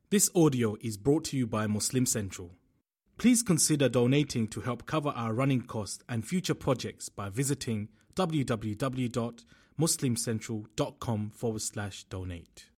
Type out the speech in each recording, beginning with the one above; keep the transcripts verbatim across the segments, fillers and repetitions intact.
This audio is brought to you by Muslim Central. Please consider donating to help cover our running costs and future projects by visiting www.muslimcentral.com forward slash donate.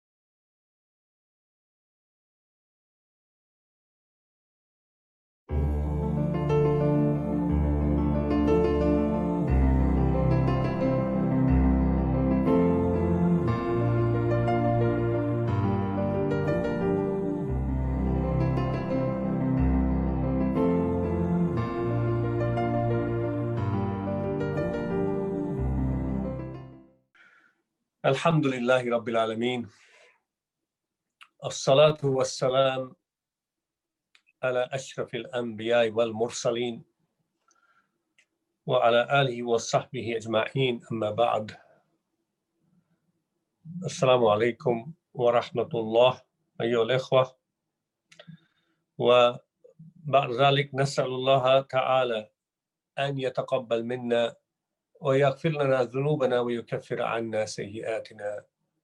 Alhamdulillahi Rabbil Alameen. As-salatu was-salam ala ashrafil anbiya wal mursaleen wa ala alihi wa sahbihi ajma'een, amma ba'd. Assalamu alaikum wa rahmatullah ayyuhal ikhwah. Wa ba'd dhalik nas'alullaha ta'ala an yataqabbal minna ويغفر لنا ذنوبنا ويكفر عنا سيئاتنا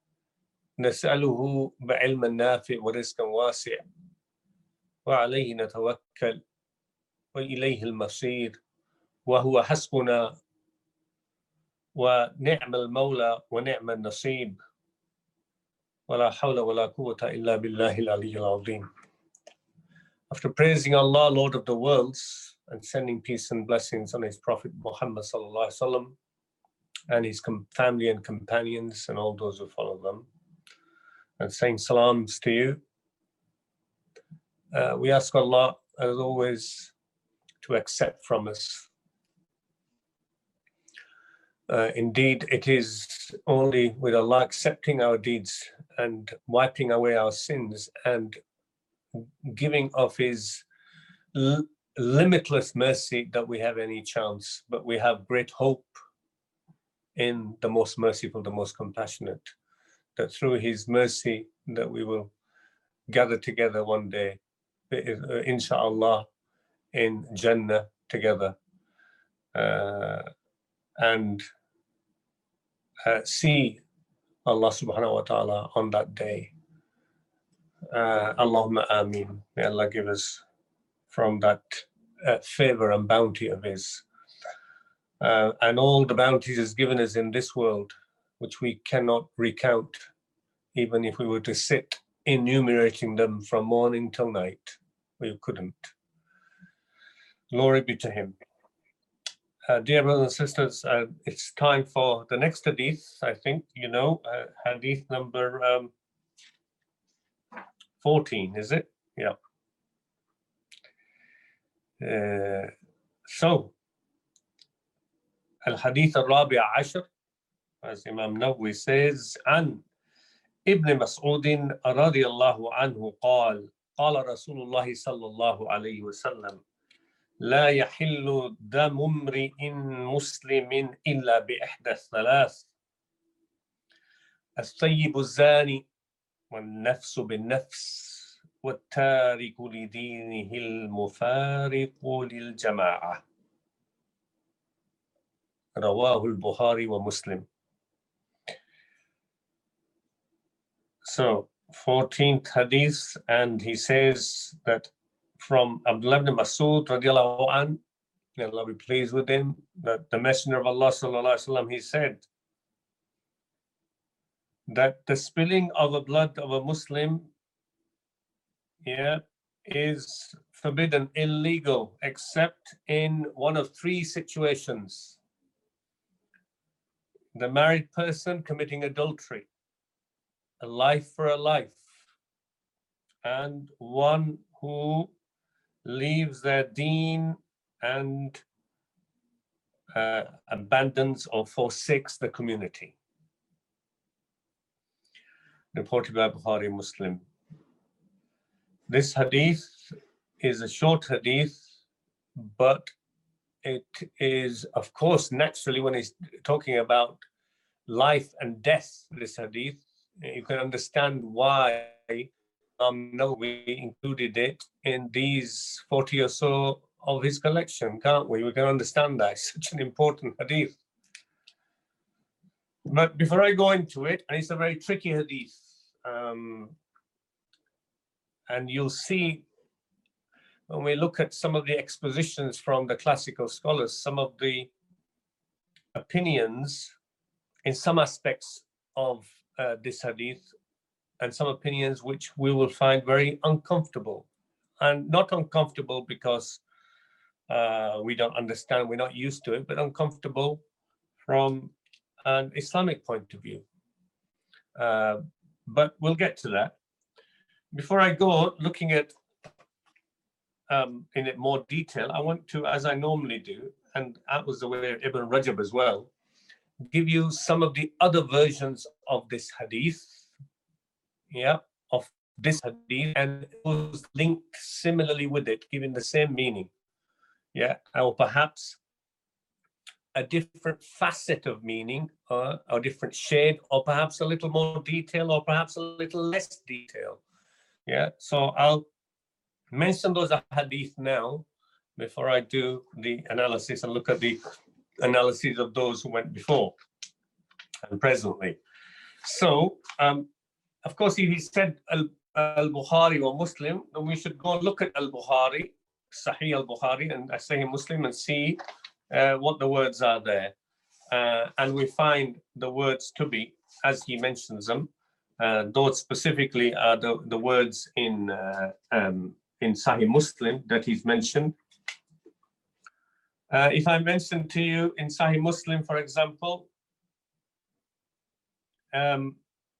نسأله بعلم نافع ورزق واسع وعليه نتوكل وإليه المصير وهو حسبنا ونعم المولى ونعم النصيب ولا حول ولا قوة إلا بالله العلي العظيم. After praising Allah, Lord of the worlds, and sending peace and blessings on his Prophet Muhammad sallallahu alaihi wasallam and his com- family and companions and all those who follow them, and saying salams to you, uh, we ask Allah, as always, to accept from us. Uh, indeed, it is only with Allah accepting our deeds and wiping away our sins and giving of his l- limitless mercy that we have any chance, but we have great hope in the most merciful, the most compassionate, that through his mercy that we will gather together one day, inshallah, in Jannah together, uh, and uh, see Allah subhanahu wa ta'ala on that day. Uh, Allahumma ameen. May Allah give us from that uh, favor and bounty of his. Uh, and all the bounties he's given us in this world, which we cannot recount, even if we were to sit enumerating them from morning till night. We couldn't. Glory be to him. Uh, dear brothers and sisters, uh, it's time for the next hadith, I think, you know, uh, hadith number um, fourteen, is it? Yeah. Uh, so, الحديث الرابع عشر, as Imam Nawawi says, عن ابن مسعود رضي الله عنه قال قال رسول الله صلى الله عليه وسلم لا يحل دم امرئ مسلم إلا بإحدى الثلاث الثيب الزاني والنفس بالنفس والتارك لدينه المفارق للجماعة. رواه البخاري ومسلم. So, fourteenth hadith, and he says that from Abdullah ibn Mas'ud radiallahu anhu, may Allah be pleased with him, that the Messenger of Allah sallallahu alaihi wasallam, he said that the spilling of the blood of a Muslim, yeah, is forbidden, illegal, except in one of three situations: the married person committing adultery, a life for a life, and one who leaves their deen and uh, abandons or forsakes the community. Reported by Bukhari Muslim. This hadith is a short hadith, but it is, of course, naturally, when he's talking about life and death, this hadith, you can understand why um, Nawawi included it in these forty or so of his collection, can't we? We can understand that. It's such an important hadith. But before I go into it, and it's a very tricky hadith, um, and you'll see when we look at some of the expositions from the classical scholars, some of the opinions in some aspects of uh, this hadith, and some opinions which we will find very uncomfortable. And not uncomfortable because uh, we don't understand, we're not used to it, but uncomfortable from an Islamic point of view. Uh, but we'll get to that. Before I go looking at um, in it more detail, I want to, as I normally do, and that was the way of Ibn Rajab as well, give you some of the other versions of this hadith, yeah, of this hadith, and it was linked similarly with it, giving the same meaning, yeah, or perhaps a different facet of meaning, or a different shade, or perhaps a little more detail, or perhaps a little less detail, yeah. So I'll mention those hadith now before I do the analysis and look at the analysis of those who went before and presently. So, um, of course, if he said Al- Al-Bukhari or Muslim, then we should go look at Al-Bukhari, Sahih Al-Bukhari, and Sahih Muslim, and see uh, what the words are there. Uh, and we find the words to be, as he mentions them, uh, those specifically are the, the words in, uh, um, in Sahih Muslim that he's mentioned. Uh, if I mention to you in Sahih Muslim, for example, um,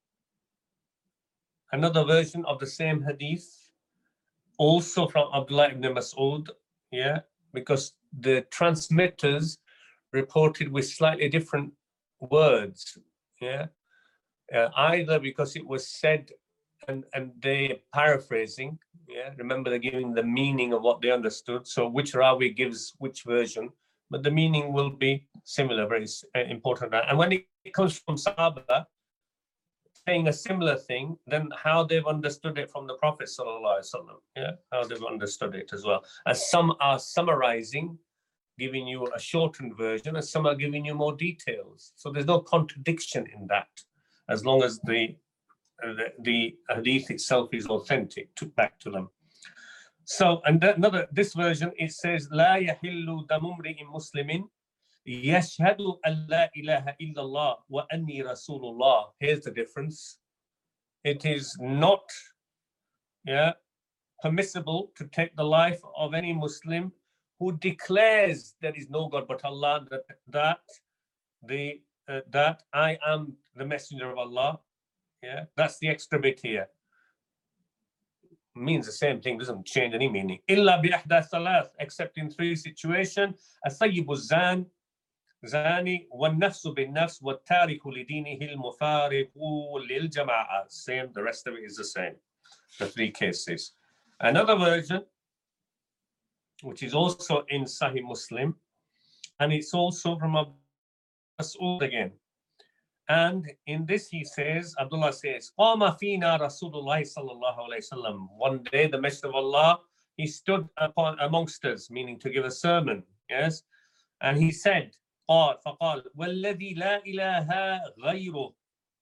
another version of the same hadith, also from Abdullah ibn Mas'ud, yeah, because the transmitters reported with slightly different words, yeah, uh, either because it was said and, and they paraphrasing, yeah, remember they're giving the meaning of what they understood, so which Rawi gives which version, but the meaning will be similar, very important. And when it comes from Sahaba saying a similar thing, then how they've understood it from the Prophet sallallahu alaihi wasallam, yeah, how they've understood it as well. And some are summarizing, giving you a shortened version, and some are giving you more details. So there's no contradiction in that, as long as the the, the hadith itself is authentic, to back to them. So, and another, this version, it says, لا يحل دم امرئ مسلم يشهد أن لا إله إلا الله وأني رسول الله. Here's the difference. It is not, yeah, permissible to take the life of any Muslim who declares there is no God but Allah, that that the uh, that I am the messenger of Allah. Yeah, that's the extra bit here. Means the same thing, doesn't change any meaning. إلا بإحدى ثلاث, except in three situations: الثيب الزان, زاني, والنفس بالنفس, والتارك لدينه المفارق للجماعة. Same, the rest of it is the same. The three cases. Another version, which is also in Sahih Muslim, and it's also from Abu Mas'ud again. And in this he says, Abdullah says, قَامَ فِينَا رَسُولُ اللَّهِ صَلَّى اللَّهُ عَلَيْهِ وسلم. One day the Messenger of Allah, he stood upon amongst us, meaning to give a sermon, yes? And he said, قال فقال وَالَّذِي لَا إِلَهَ غَيْرُهُ.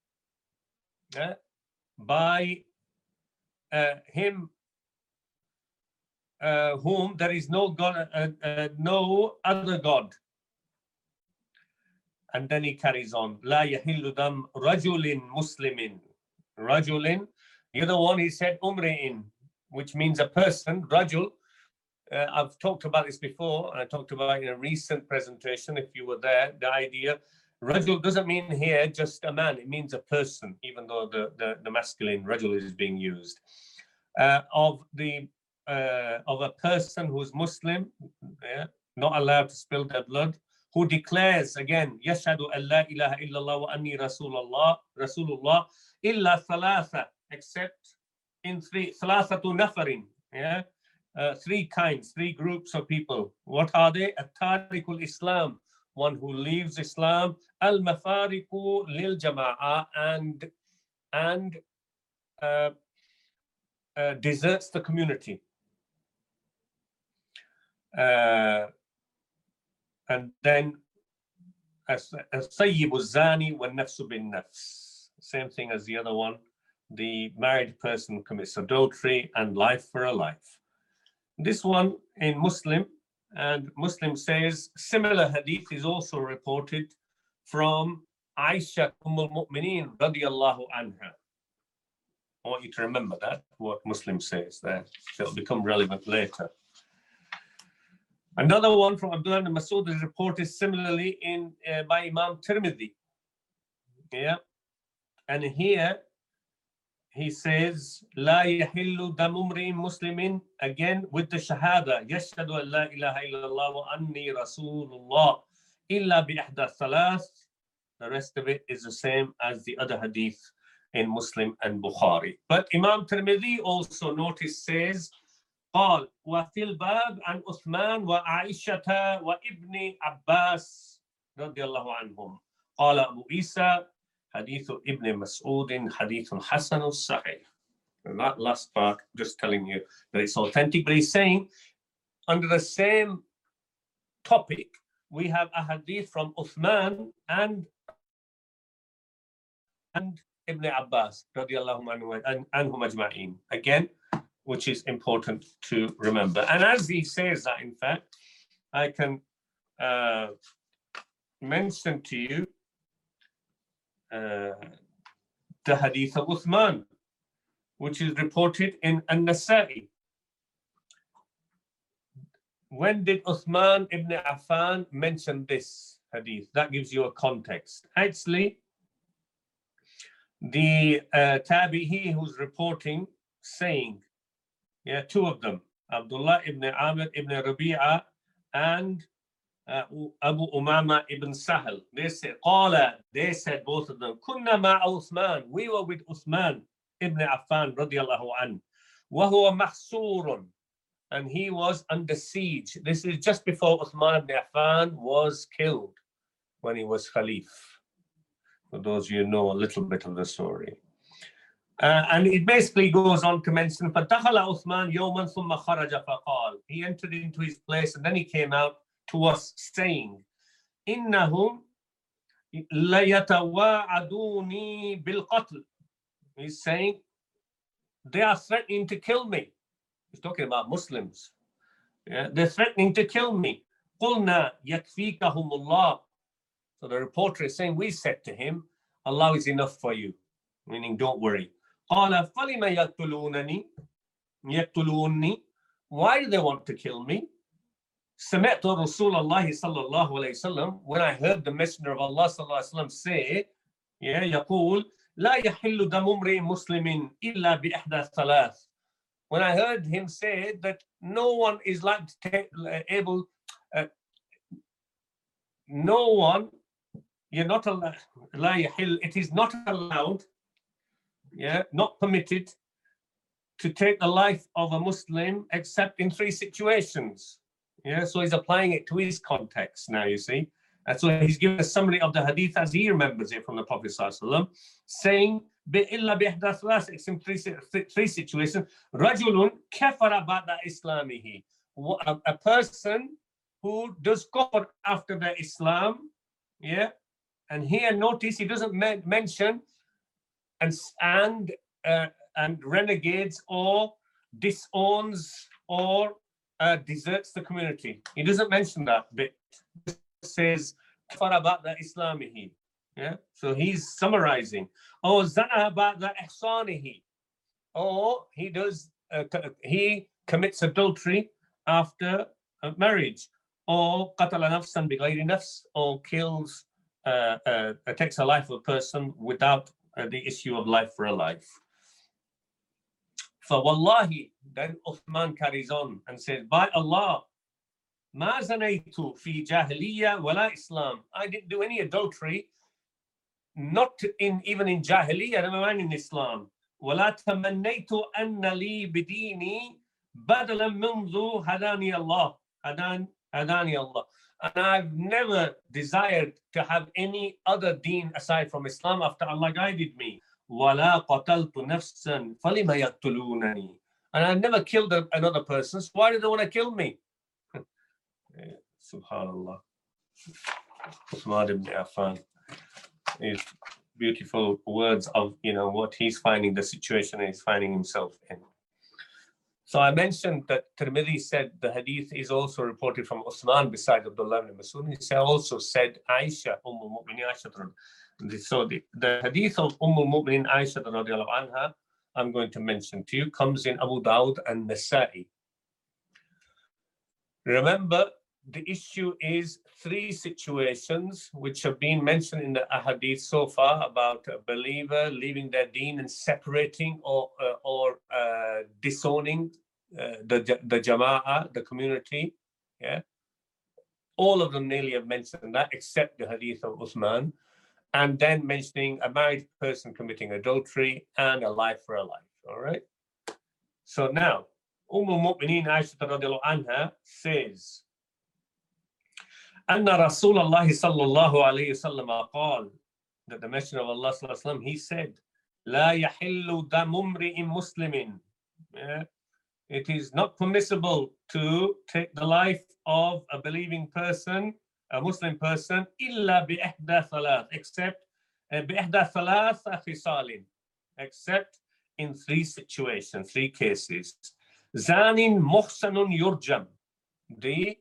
Yeah? By uh, him uh, whom there is no God, uh, uh, no other God. And then he carries on, لا يحل دم رجل مسلم. Rajulin. The other one he said umri'in, which means a person, rajul. Uh, I've talked about this before. I talked about it in a recent presentation, if you were there, the idea. Rajul doesn't mean here just a man, it means a person, even though the, the, the masculine rajul is being used. Uh, of the uh, of a person who's Muslim, yeah, not allowed to spill their blood, who declares again, yashhadu an la ilaha illallah wa anni rasulullah, rasulullah, illa thalatha, except in three, thalathatu nafarin, yeah, uh, three kinds, three groups of people. What are they? At-tarikul Islam, one who leaves Islam, al-mafariqu lil jama'a, and and uh, uh, deserts the community. Uh, and then as-sayyibu zani wa nafsu bin nafs, same thing as the other one, the married person commits adultery and life for a life. This one in Muslim, and Muslim says similar hadith is also reported from Aisha Umm al-Mu'mineen radiyallahu anha. I want you to remember that, what Muslim says there. It'll become relevant later. Another one from Abdullah ibn Mas'ud is reported similarly in uh, by Imam Tirmidhi. Yeah. And here he says, لا يحل دم امرئ مسلم, again with the shahada, يشهد أن لا إله إلا الله وأني رسول الله إلا بإحدى الثلاث. The rest of it is the same as the other hadith in Muslim and Bukhari. But Imam Tirmidhi also notice says, قال وفي الباب عن عثمان وعائشة وابن عباس رضي الله عنهم قال أبو عيسى حديث ابن مسعود حديث حسن صحيح. And that last part, just telling you that it's authentic, but he's saying under the same topic, we have a hadith from Uthman and and Ibn Abbas radiallahu anhu and anhum ajma'in. Again, which is important to remember. And as he says that, in fact, I can uh, mention to you uh, the hadith of Uthman, which is reported in An-Nasa'i. When did Uthman ibn Affan mention this hadith? That gives you a context. Actually, the uh, tabi'i who's reporting, saying, yeah, two of them, Abdullah ibn Amir ibn Rabi'a and uh, Abu Umama ibn Sahal. They said, Qala, they said both of them, Kunna ma'a Uthman, we were with Uthman ibn Affan radiyallahu an, wa huwa mahsurun, and he was under siege. This is just before Uthman ibn Affan was killed, when he was Khalif. For those of you who know a little bit of the story. Uh, and it basically goes on to mention, فَدَخَلَ عُثْمَانْ يَوْمًا ثُمَّ خَرَجَ فَقَالَ. He entered into his place and then he came out to us saying, إِنَّهُمْ لَيَتَوَاعَدُونِي بِالْقَتْلِ. He's saying, they are threatening to kill me. He's talking about Muslims. Yeah, they're threatening to kill me. قُلْنَا يَكْفِيكَهُمُ اللَّهُ. So the reporter is saying, we said to him, Allah is enough for you. Meaning, don't worry. قال فلم يقتلونني يقتلوني. Why do they want to kill me? سمعت رسول الله صلى الله عليه وسلم, when I heard the Messenger of Allah صلى الله عليه وسلم say, yeah, يقول لا يحل دم امرئ مسلم إلا بإحدى ثلاث. When I heard him say that no one is like to take, able, uh, no one, you're not allowed, لا يحل, it is not allowed, yeah, not permitted to take the life of a Muslim except in three situations. Yeah, so he's applying it to his context now, you see. And so he's giving a summary of the hadith as he remembers it from the Prophet ﷺ, saying, it's in three, three situations. رَجُلٌ كَفَرَ بَعْدَ إِسْلَامِهِ. A person who does kufr after their Islam, yeah. And here, notice he doesn't men mention and and uh, and renegades or disowns or uh, deserts the community. He doesn't mention that bit. He says kafara ba'da islamihi. Yeah. So he's summarizing. Or zana ba'da ihsanihi. Or he does uh, he commits adultery after uh, marriage. Or qatala nafsan bighayri nafs, or kills. Uh, uh, takes a life of a person without uh, the issue of life for a life. For wallahi, then Uthman carries on and says, by Allah, ma zanaytu fi jahiliyyah wala Islam. I didn't do any adultery, not in even in jahiliyyah, never mind in Islam. Wala tamannaytu anna li bidini badalan منذ hadani Allah. Hadan, hadani Allah. And I've never desired to have any other deen aside from Islam after Allah guided me. وَلَا قَتَلْتُ نَفْسًا فَلِمَ يَقْتُلُونَنِي. And I've never killed another person, so why do they want to kill me? Subhanallah. Uthman ibn Affan is beautiful words of, you know, what he's finding, the situation he's finding himself in. So I mentioned that Tirmidhi said the hadith is also reported from Uthman besides Abdullah ibn Mas'ud. He also said Aisha, Umm al-Mu'minin Aisha. So the, the hadith of Umm al-Mu'minin Aisha radiallahu anha, I'm going to mention to you, comes in Abu Dawud and Nasa'i. Remember, the issue is three situations which have been mentioned in the ahadith so far about a believer leaving their deen and separating or uh, or uh, disowning uh, the the jama'ah, the community. Yeah, all of them nearly have mentioned that, except the hadith of Uthman, and then mentioning a married person committing adultery and a life for a life. All right. So now, Umm al-Mu'minin Aisha radiallahu anha says, أن رسول الله صلى الله عليه وسلم قال, that the Messenger of Allah صلى الله عليه وسلم, he said, لا يحل دم امرئ مسلم. Yeah. It is not permissible to take the life of a believing person, a Muslim person, إلا بإحدى ثلاث, except بإحدى ثلاث خصال, except in three situations, three cases. زان محسن يرجم, the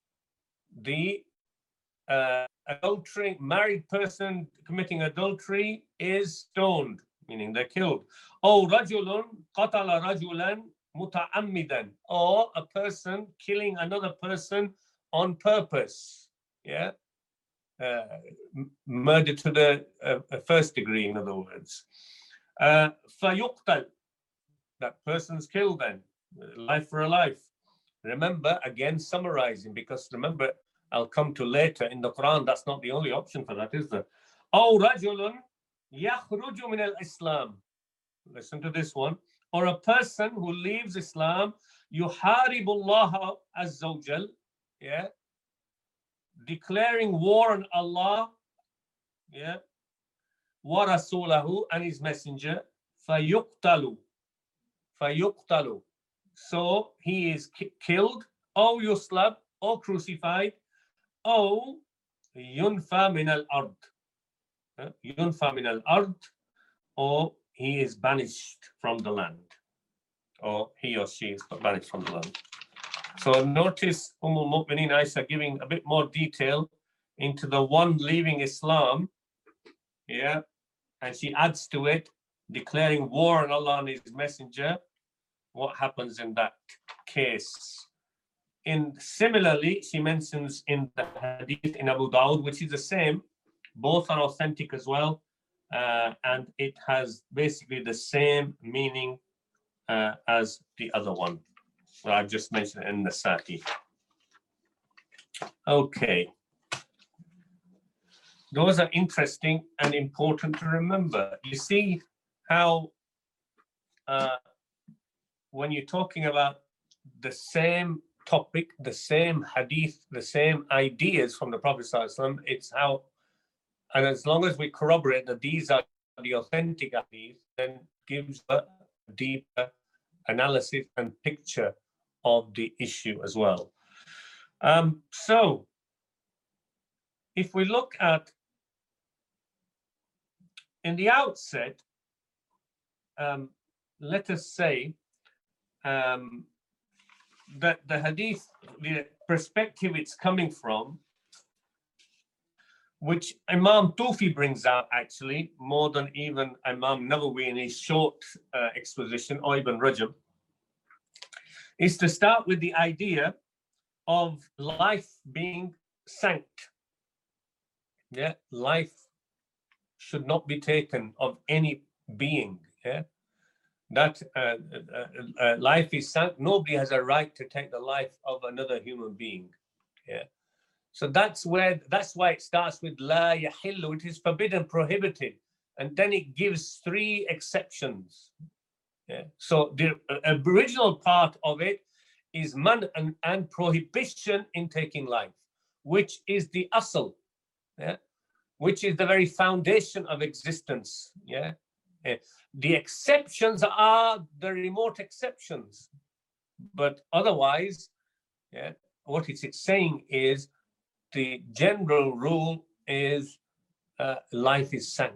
the uh, adultery, married person committing adultery is stoned, meaning they're killed. Or رجل قتل رجلا متعمدا, or a person killing another person on purpose. Yeah, uh, murder to the uh, first degree, in other words. Uh, فيقتل, that person's killed then, life for a life. Remember, again, summarizing, because remember, I'll come to later in the Quran, that's not the only option for that, is there? أو رجل يخرج من الإسلام. Listen to this one. Or a person who leaves Islam, يحارب الله عز وجل, yeah, declaring war on Allah, yeah, ورسوله, and his messenger, فيقتل, فيقتل. So he is ki- killed, or yuslab, or crucified, or yunfa min al-ard. Yunfa min al-ard, or he is banished from the land, or he or she is banished from the land. So notice Umm al-Mu'minin Aisha giving a bit more detail into the one leaving Islam, yeah, and she adds to it, declaring war on Allah and his messenger, what happens in that case. In similarly, she mentions in the hadith in Abu Dawud, which is the same, both are authentic as well, uh, and it has basically the same meaning uh, as the other one. So I've just mentioned it in the Nasa'i. Okay. Those are interesting and important to remember. You see how uh, when you're talking about the same topic, the same hadith, the same ideas from the Prophet ﷺ, it's how, and as long as we corroborate that these are the authentic hadith, then gives a deeper analysis and picture of the issue as well. Um, so, if we look at, in the outset, um, let us say um, that the hadith, the perspective it's coming from, which Imam Tufi brings out actually more than even Imam Nawawi in his short uh, exposition, or Ibn Rajab, is to start with the idea of life being sanct. Yeah, life should not be taken of any being. Yeah, that uh, uh, uh, life is sanct. Nobody has a right to take the life of another human being. Yeah. So that's where, that's why it starts with la yahillu, it is forbidden, prohibited, and then it gives three exceptions. Yeah. So the uh, original part of it is man and, and prohibition in taking life, which is the asl, yeah, which is the very foundation of existence. Yeah. Yeah. The exceptions are the remote exceptions, but otherwise, yeah, what it's saying is, the general rule is uh, life is sanct.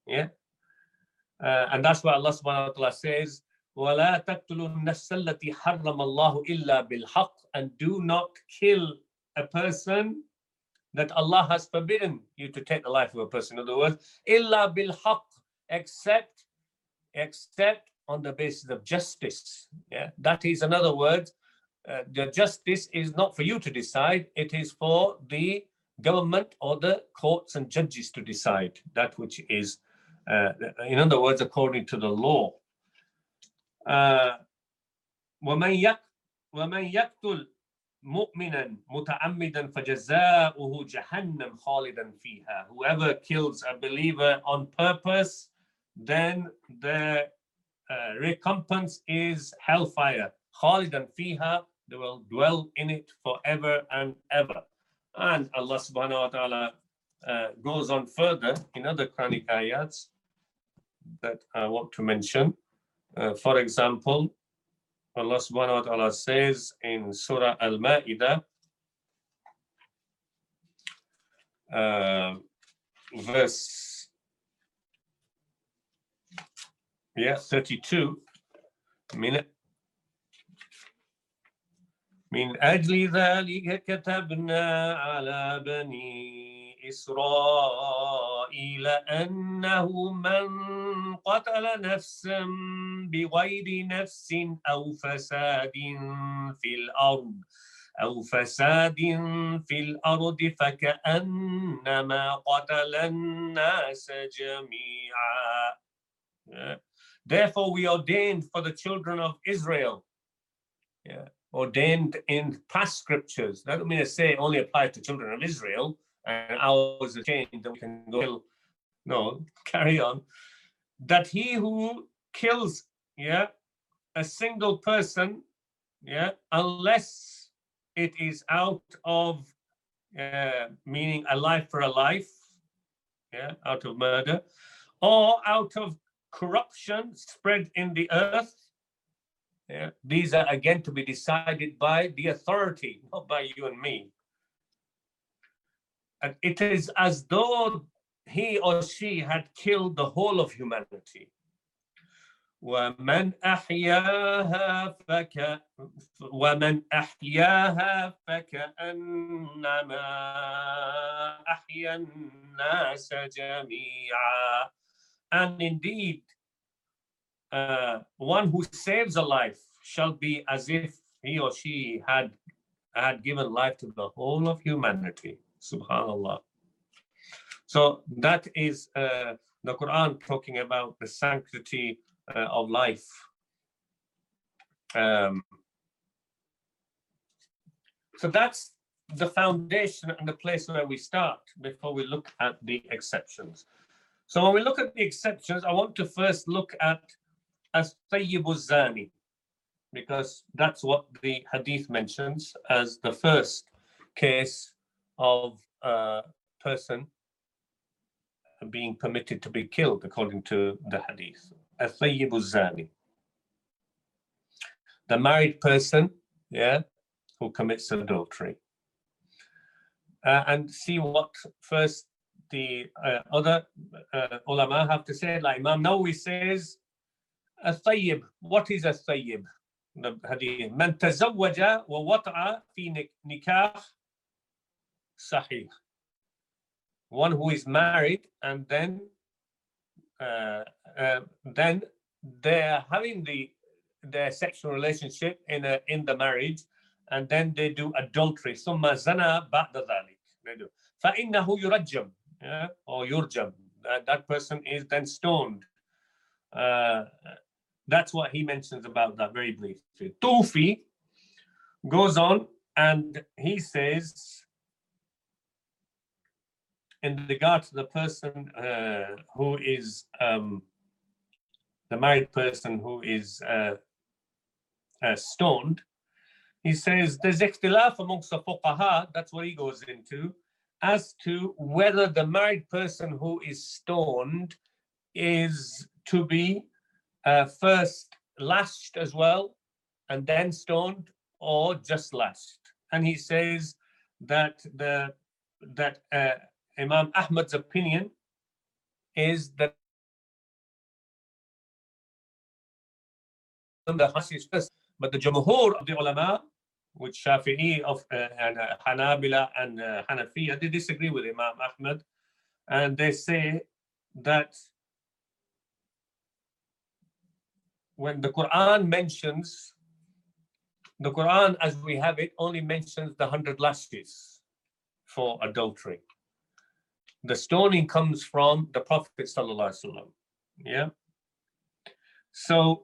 Yeah. Uh, and that's why Allah subhanahu wa ta'ala says, وَلَا تَقْتُلُوا النَّفْسَ الَّتِي حَرَّمَ اللَّهُ إِلَّا بِالْحَقِّ, and do not kill a person that Allah has forbidden you to take the life of a person. In other words, إِلَّا بِالْحَقِّ, except, except on the basis of justice. Yeah, that is, in other words, uh, the justice is not for you to decide, it is for the government or the courts and judges to decide that which is, uh, in other words, according to the law. Uh, وَمَنْ يَقْ وَمَنْ يَقْتُلْ مُؤْمِنًا مُتَعَمِّدًا فَجَزَاؤُهُ جَهَنَّمْ خَالِدًا فِيهَا. Whoever kills a believer on purpose, then the uh, recompense is hellfire. خَالِدًا فِيهَا, they will dwell in it forever and ever. And Allah subhanahu wa ta'ala uh, goes on further in other Quranic ayats that I want to mention. Uh, for example, Allah subhanahu wa ta'ala says in Surah Al-Ma'idah, uh, verse yeah, thirty-two, من من أجل ذلك كتبنا على بني إسرائيل أنه من قتل نفسا بغير نفس أو فساد في الأرض أو فساد في الأرض فكأنما قتل الناس جميعا. Yeah. Therefore we ordained for the children of Israel, yeah, ordained in past scriptures. That doesn't mean to say it only applies to children of Israel and ours are changed and we can go kill. No, carry on. That he who kills, yeah, a single person, yeah, unless it is out of, uh, meaning a life for a life, yeah, out of murder, or out of corruption spread in the earth. Yeah, these are again to be decided by the authority, not by you and me. And it is as though he or she had killed the whole of humanity. وَمَنْ أَحْيَاهَا فَكَ وَمَنْ أَحْيَاهَا فَكَأَنَّمَا أَحْيَا النَّاسَ جَمِيعًا. And indeed, uh, one who saves a life shall be as if he or she had had given life to the whole of humanity. Subhanallah. So that is uh, the Quran talking about the sanctity uh, of life. Um, so that's the foundation and the place where we start before we look at the exceptions. So when we look at the exceptions, I want to first look at as-Tayyibu Zani, because that's what the hadith mentions as the first case of a person being permitted to be killed according to the hadith. As-Tayyibu Zani, the married person, yeah, who commits adultery. Uh, and see what first the uh, other uh, ulama have to say. Like Imam Nawawi says, As-Tayyib, what is As-Tayyib? The hadith, Man tazawwaja wa wata'a fi nikah sahih. One who is married and then uh, uh, then they're having the their sexual relationship in a, in the marriage, and then they do adultery. Summa zana ba'da dhalik. They do. فَإِنَّهُ يُرَجَّمْ, yeah, or yurjam. That, that person is then stoned. Uh, that's what he mentions about that very briefly. Tufi goes on and he says, in regard to the person uh, who is um, the married person who is uh, uh, stoned, he says there's ikhtilaf amongst the fuqaha, that's what he goes into, as to whether the married person who is stoned is to be uh, first lashed as well and then stoned, or just lashed. And he says that the that uh, Imam Ahmad's opinion is that the lashes first. But the Jumhur of the ulama, which Shafi'i of uh, and uh, Hanabila and uh, Hanafiya, they disagree with Imam Ahmad, and they say that when the Quran mentions, the Quran as we have it only mentions the hundred lashes for adultery. The stoning comes from the Prophet Sallallahu Alaihi Wasallam. Yeah. So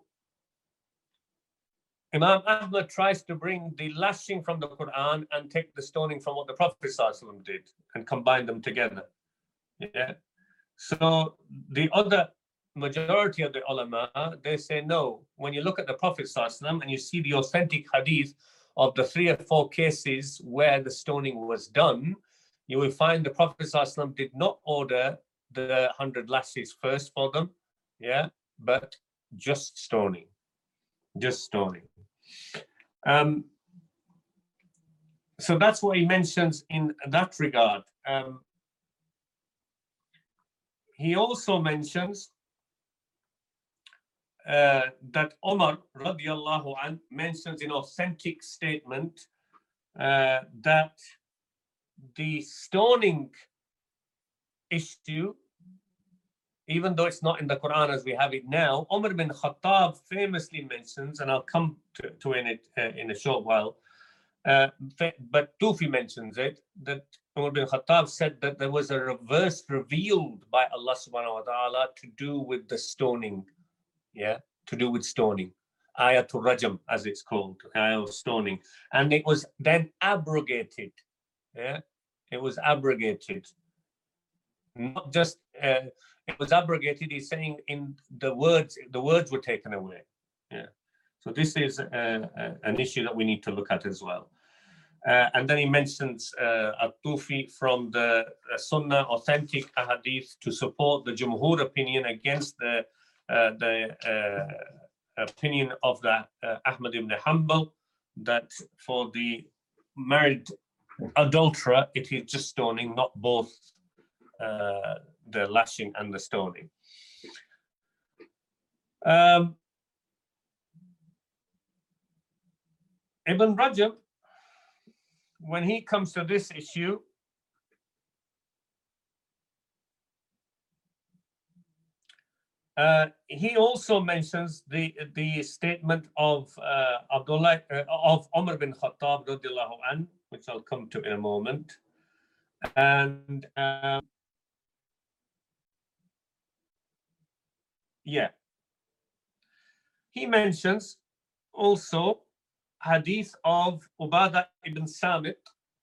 Imam Ahmad tries to bring the lashing from the Quran and take the stoning from what the Prophet ﷺ did and combine them together. Yeah. So the other majority of the ulama, they say no. When you look at the Prophet ﷺ and you see the authentic hadith of the three or four cases where the stoning was done, you will find the Prophet ﷺ did not order the hundred lashes first for them, yeah, but just stoning, just stoning. Um, so that's what he mentions in that regard. Um, he also mentions uh, that Umar radiallahu anh mentions in authentic statement uh, that the stoning issue, even though it's not in the Quran as we have it now, Umar bin Khattab famously mentions, and I'll come to, to in it uh, in a short while, uh, but Tufi mentions it, that Umar bin Khattab said that there was a verse revealed by Allah subhanahu wa ta'ala to do with the stoning, yeah, to do with stoning. Ayatul Rajam, as it's called, ayah of stoning. And it was then abrogated, yeah, it was abrogated. Not just, uh, it was abrogated, he's saying in the words, the words were taken away. Yeah. So this is uh, uh, an issue that we need to look at as well. Uh, and then he mentions uh, At-Tufi from the uh, Sunnah authentic ahadith to support the Jumhur opinion against the, uh, the uh, opinion of the uh, Ahmad ibn Hanbal, that for the married adulterer, it is just stoning, not both Uh, the lashing and the stoning. Um, Ibn Rajab, when he comes to this issue, uh, he also mentions the the statement of uh, Abdullah uh, of Umar bin Khattab radiallahu anhu, which I'll come to in a moment, and. Um, Yeah. He mentions also hadith of Ubadah ibn Samit,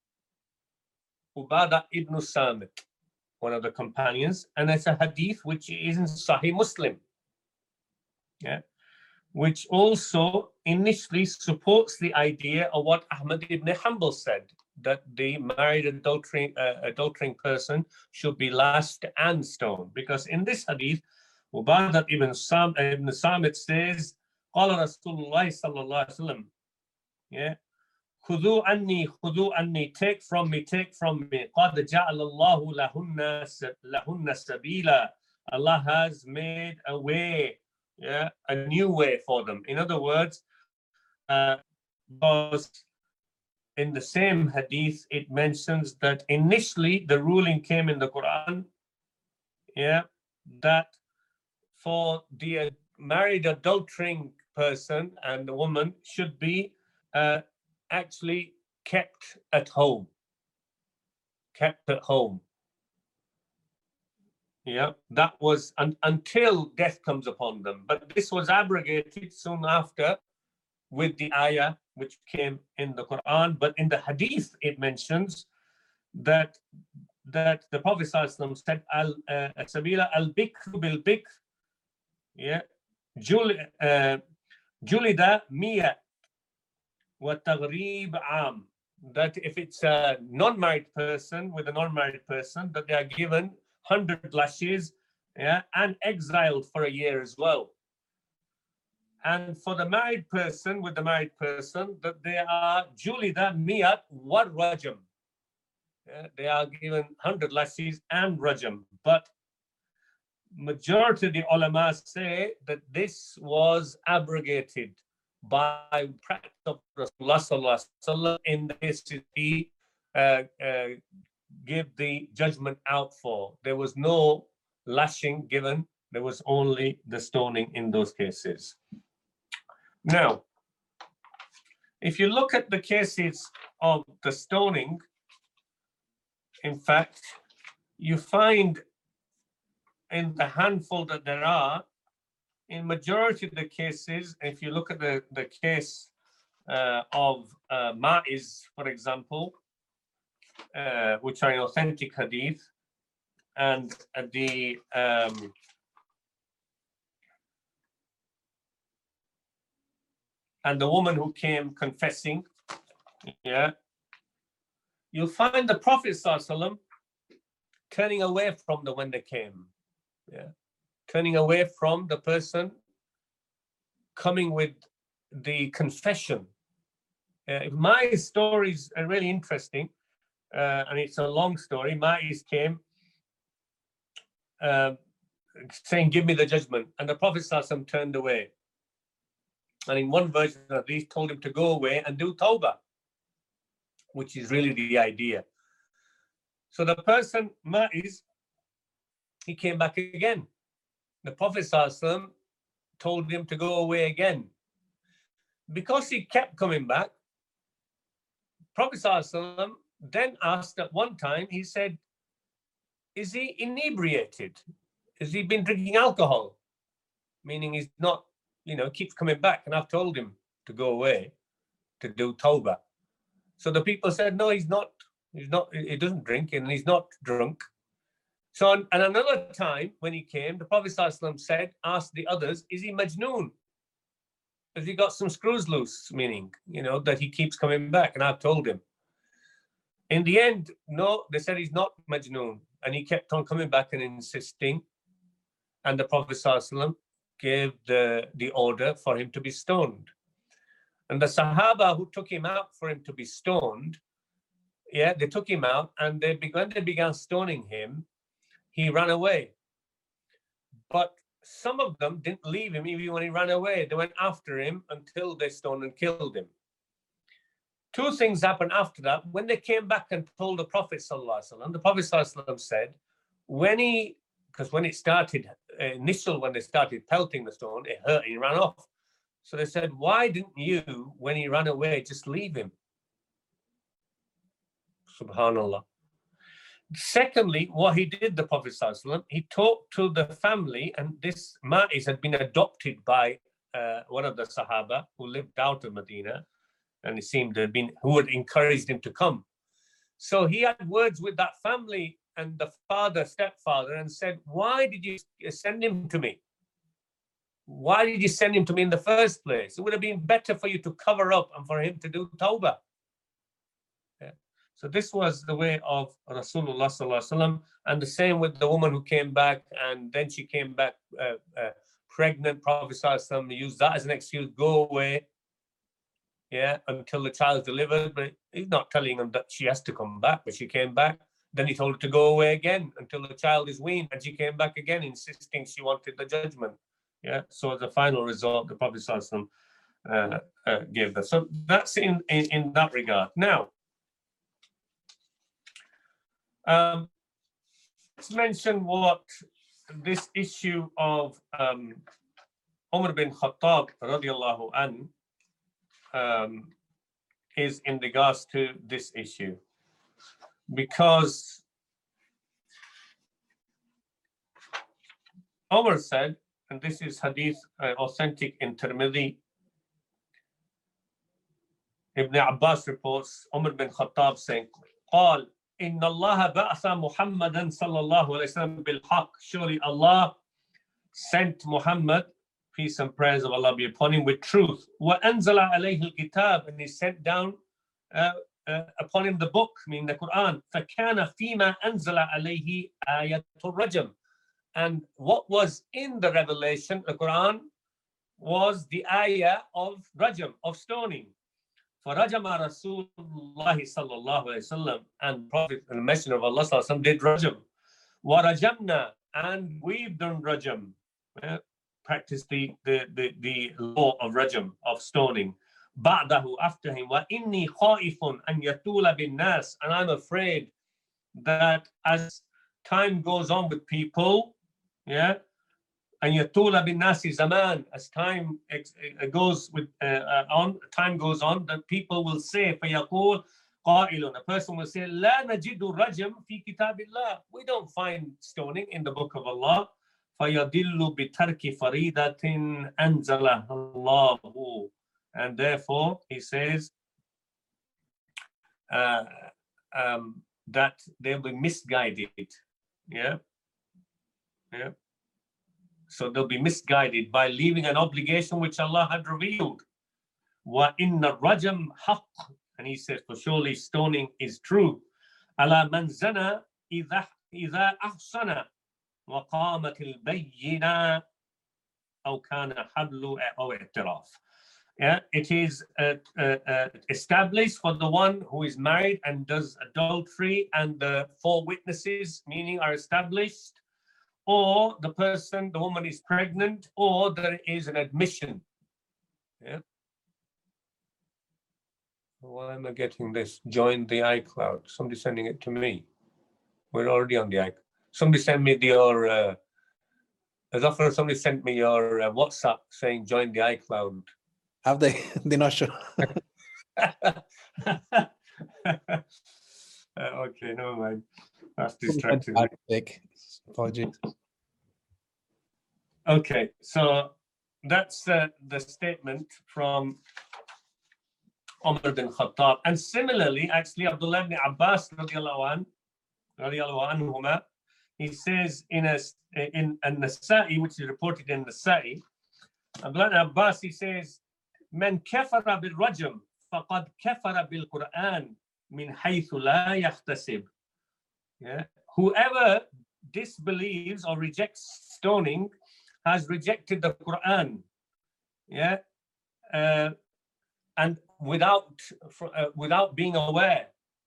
Ubadah ibn Samit, one of the companions, and it's a hadith which is in Sahih Muslim, yeah, which also initially supports the idea of what Ahmad ibn Hanbal said, that the married adultering, uh, adultering person should be lashed and stoned, because in this hadith, Ubadah ibn, Sam, ibn Samit says, قال رسول الله صلى الله عليه وسلم, yeah, خذوا عني خذوا عني, take from me, take from me, قد جعل الله لهن لهن سبيلا, Allah has made a way, yeah, a new way for them. In other words, uh, because in the same hadith it mentions that initially the ruling came in the Quran, yeah, that for the married adultering person and the woman should be uh, actually kept at home, kept at home. Yeah, that was un until death comes upon them. But this was abrogated soon after with the ayah which came in the Quran. But in the hadith, it mentions that that the Prophet ﷺ said, "Al sabila al bikr bil bikr." Yeah, Julida Mia wa Taghrib Am, that if it's a non-married person with a non-married person, that they are given one hundred lashes, yeah, and exiled for a year as well. And for the married person with the married person, that they are Julida Mia wa Rajam. Yeah, they are given one hundred lashes and Rajam. But majority of the ulama say that this was abrogated by practice of Rasulullah sallallahu alaihi wasallam in the cases he uh, uh, gave the judgment out for. There was no lashing given. There was only the stoning in those cases. Now, if you look at the cases of the stoning, in fact, you find in the handful that there are, in majority of the cases, if you look at the, the case uh, of uh, Ma'iz, for example, uh, which are an authentic hadith, and uh, the um, and the woman who came confessing, yeah, you'll find the Prophet ﷺ turning away from them when they came, yeah, turning away from the person coming with the confession. Uh, my stories are really interesting, uh, and it's a long story. Ma'iz came uh, saying, "Give me the judgment," and the Prophet ﷺ turned away. And in one version of these, told him to go away and do tawbah, which is really the idea. So the person, Ma'iz, he came back again. The Prophet ﷺ told him to go away again. Because he kept coming back, Prophet ﷺ then asked at one time, he said, is he inebriated? Has he been drinking alcohol? Meaning he's not, you know, keeps coming back. And I've told him to go away to do tawbah. So the people said, no, he's not, he's not, he doesn't drink and he's not drunk. So, and another time when he came, the Prophet ﷺ said, asked the others, is he majnoon? Has he got some screws loose? Meaning, you know, that he keeps coming back. And I've told him. In the end, no, they said he's not majnoon. And he kept on coming back and insisting. And the Prophet ﷺ gave the, the order for him to be stoned. And the Sahaba who took him out for him to be stoned, yeah, they took him out, and they began, they began stoning him. He ran away. But some of them didn't leave him even when he ran away. They went after him until they stoned and killed him. Two things happened after that. When they came back and told the Prophet ﷺ, the Prophet ﷺ said, when he, because when it started, initial when they started pelting the stone, it hurt and he ran off. So they said, why didn't you, when he ran away, just leave him? Subhanallah. Secondly, what he did, the Prophet ﷺ, he talked to the family, and this Ma'iz had been adopted by uh, one of the Sahaba who lived out of Medina, and it seemed to have been, who had encouraged him to come. So he had words with that family and the father, stepfather, and said, why did you send him to me? Why did you send him to me in the first place? It would have been better for you to cover up and for him to do tawbah. Yeah. So this was the way of Rasulullah sallallahu alaihi wasallam, and the same with the woman who came back, and then she came back uh, uh, pregnant. Prophet sallallahu alaihi wasallam used that as an excuse, go away, yeah, until the child's delivered. But he's not telling them that she has to come back, but she came back. Then he told her to go away again until the child is weaned, and she came back again, insisting she wanted the judgment. Yeah, so as a final result, the Prophet sallallahu alaihi wasallam uh, uh, gave that. So that's in, in, in that regard. Now, um, let's mention what this issue of um, Umar bin Khattab radiallahu anhu um, is in regards to this issue. Because Umar said, and this is hadith uh, authentic in Tirmidhi, Ibn Abbas reports Umar bin Khattab saying, قال إن الله بعث محمدا صلى الله عليه وسلم بالحق. Surely Allah sent Muhammad, peace and praise of Allah be upon him, with truth. وأنزل عليه الكتاب, and he sent down uh, uh, upon him the book, meaning the Quran. فكان فيما أنزل عليه آية الرجم. And what was in the revelation, the Quran, was the ayah of rajam, of stoning. For rajama Rasulullah sallallahu alayhi wasallam, and Prophet and the Messenger of Allah sallallahu alayhi wasallam did rajam. Wa rajamna, and we've done rajam. Yeah. practice the, the, the, the law of rajam, of stoning. Ba'dahu, after him, wa inni khaifun an yatula bin nas, and I'm afraid that as time goes on with people, yeah, and yatula bin nasi zaman, as time ex- goes with uh, uh, on, time goes on, that people will say, فَيَقُولُ قَائِلٌ, a person will say, لَا نَجِدُ الرَّجْمَ فِي كِتَابِ اللَّهِ, we don't find stoning in the book of Allah. فَيَدِلُّ بِتَرْكِ فَرِيدَةٍ أَنزَلَهَا اللَّهُ, and therefore he says uh, um, that they'll be misguided. Yeah, yeah. So they'll be misguided by leaving an obligation which Allah had revealed. Wa inna rajam haqq, and he says, for surely stoning is true. Ala man zana idha idha ahsana wa qamat al bayyina aw kana hablu aw i'tiraf. Yeah, it is uh, uh, uh, established for the one who is married and does adultery, and the four witnesses, meaning, are established, or the person, the woman is pregnant, or there is an admission. Yeah. Why am I getting this? Join the iCloud. Somebody sending it to me. We're already on the iCloud. Somebody send me your, uh, as often as somebody sent me your uh, WhatsApp saying join the iCloud. Have they? They're not sure. uh, okay, never mind. That's distracting. Apologies. Okay, so that's uh, the statement from Umar bin Khattab. And similarly, actually, Abdullah ibn Abbas, radiallahu anhuma, he says in a in an-Nasa'i, which is reported in Nasa'i, Abdullah ibn Abbas, he says, "Man kafara bil rajm, faqad kafara bil Quran min haythu la yahtasib." Yeah, whoever disbelieves or rejects stoning has rejected the Quran. Yeah, uh, and without uh, without being aware.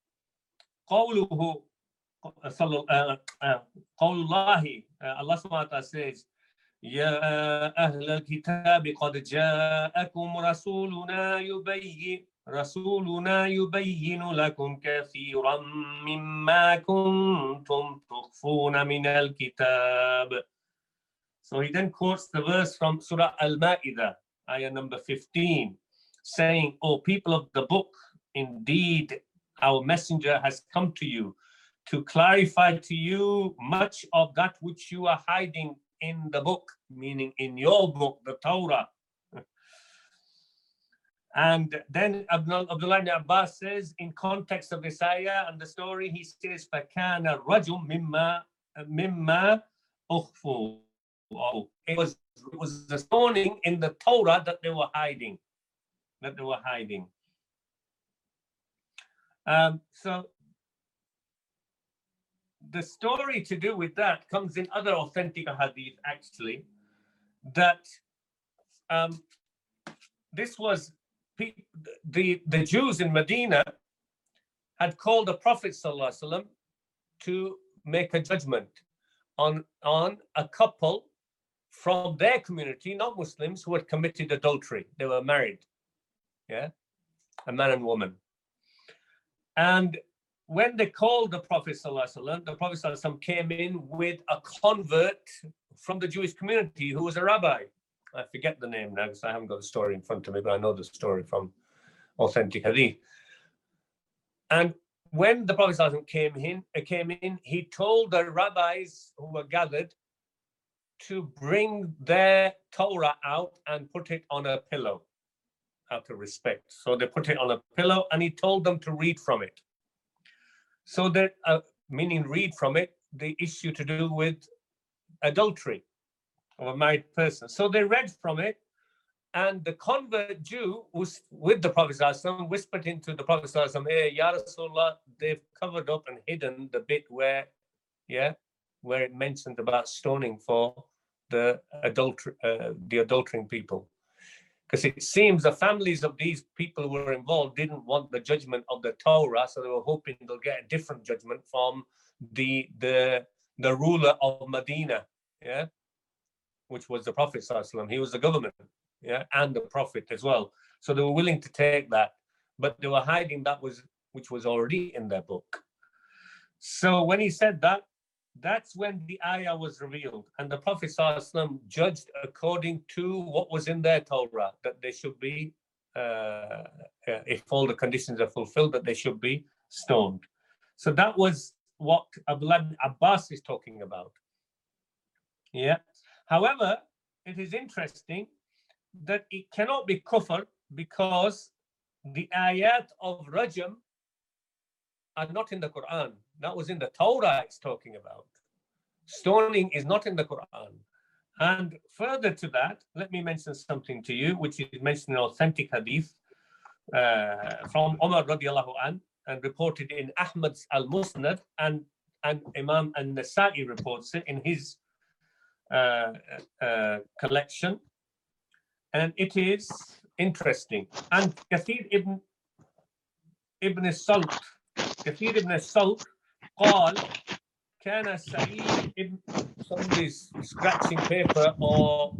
قوله قول الله, Allah subhanahu wa ta'ala says, يا أهل الكتاب قد جاءكم رسولنا يبين رسولنا يبين لكم كثيرا مما كنتم تخفون من الكتاب. So he then quotes the verse from Surah Al-Ma'idah, ayah number fifteen, saying, "O people of the book, indeed our messenger has come to you to clarify to you much of that which you are hiding in the book," meaning in your book, the Torah. And then Abdullah ibn Abbas says, in context of this ayah and the story, he says, فَكَانَ الرَّجُمْ مِمَّا مِمَّا أُخْفُوا. It was, it was the stoning in the Torah that they were hiding, that they were hiding. Um, so the story to do with that comes in other authentic hadith, actually, that um, this was the, the Jews in Medina had called the Prophet ﷺ to make a judgment on, on a couple from their community, not Muslims, who had committed adultery. They were married, yeah, a man and woman. And when they called the Prophet ﷺ, the Prophet ﷺ came in with a convert from the Jewish community who was a rabbi. I forget the name now because I haven't got the story in front of me, but I know the story from authentic hadith. And when the Prophet ﷺ came in, came in, he told the rabbis who were gathered to bring their Torah out and put it on a pillow out of respect. So they put it on a pillow and he told them to read from it. So that, uh, meaning read from it, the issue to do with adultery of a married person. So they read from it, and the convert Jew was with the Prophet ﷺ, whispered into the Prophet ﷺ, "Hey, Ya Rasulullah, they've covered up and hidden the bit where, yeah, where it mentioned about stoning for the adulter, uh, the adultering people." Because it seems the families of these people who were involved didn't want the judgment of the Torah, so they were hoping they'll get a different judgment from the the the ruler of Medina, yeah, which was the Prophet sallallahu alaihi wasallam. He was the government, yeah, and the Prophet as well. So they were willing to take that, but they were hiding that was which was already in their book. So when he said that, that's when the ayah was revealed, and the Prophet sallallahu alaihi wasallam judged according to what was in their Torah, that they should be, uh, if all the conditions are fulfilled, that they should be stoned. So that was what Abdullah ibn Abbas is talking about. Yeah. However, it is interesting that it cannot be kufr because the ayat of Rajam are not in the Quran. That was in the Torah it's talking about. Stoning is not in the Quran. And further to that, let me mention something to you, which is mentioned in authentic hadith uh, from Umar radiallahu an, and reported in Ahmad's Al-Musnad, and, and Imam An-Nasa'i reports it in his uh, uh, collection. And it is interesting. And Kathir ibn, ibn Salt, Kathir ibn Salt, قال كان سعيد ibn, somebody's scratching paper or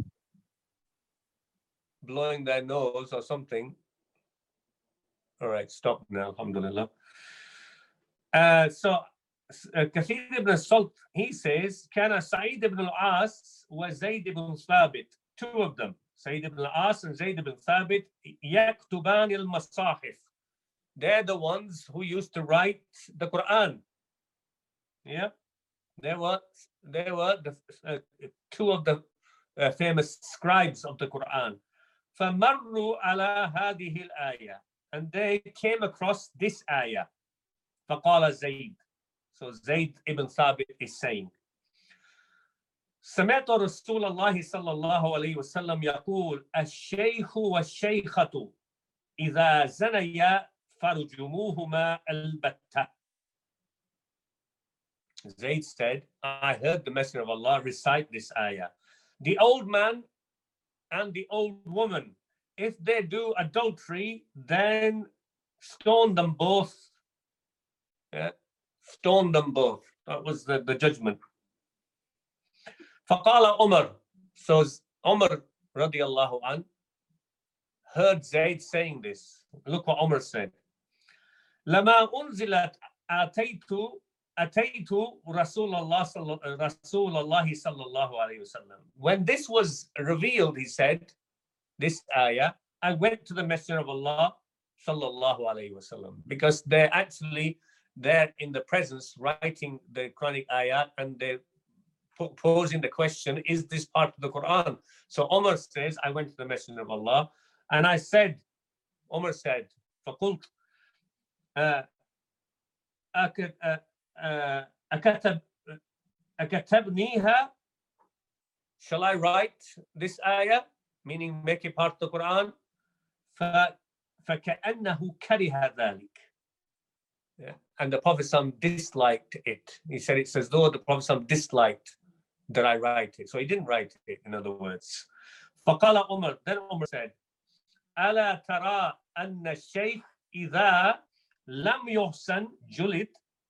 blowing their nose or something. All right, stop now, alhamdulillah. Uh, so, uh, Kathir ibn Salt, he says, كان سعيد ibn al-As وزيد ibn Thabit, two of them, Sayyid ibn al-As and Zayd ibn Thabit, يكتبان المصاحف. They're the ones who used to write the Quran. Yeah, they were, they were the, uh, two of the uh, famous scribes of the Quran. فَمَرُّوا عَلَى هَذِهِ الْآيَةِ, and they came across this ayah. فَقَالَ زَيْد. So Zayd ibn Thabit is saying, سمعت رسول الله صلى الله عليه وسلم يقول الشيخ والشيخة إذا زنيا فرجموهما البتة. Zayd said, I heard the Messenger of Allah recite this ayah. The old man and the old woman, if they do adultery, then stone them both. Yeah? Stone them both. That was the, the judgment. فقال Umar. So Umar radiallahu an heard Zayd saying this. Look what Umar said. لما أنزلت أتيت أتيت رسول الله رسول الله صلى الله عليه وسلم. When this was revealed, he said, this ayah, I went to the Messenger of Allah sallallahu alaihi wasallam, because they're actually there in the presence writing the Quranic ayah, and they're posing the question, is this part of the Quran? So Umar says, I went to the Messenger of Allah and I said, Umar said, فقلت أكتب أكتبنيها, shall I write this ayah, meaning make it part of the Quran? فكأنه كره ذلك. Yeah. And the Prophet ﷺ disliked it. He said it's as though the Prophet ﷺ disliked that I write it. So he didn't write it, in other words. فقال Umar, then Umar said, ألا ترى أن الشيخ إذا لم يحسن جلد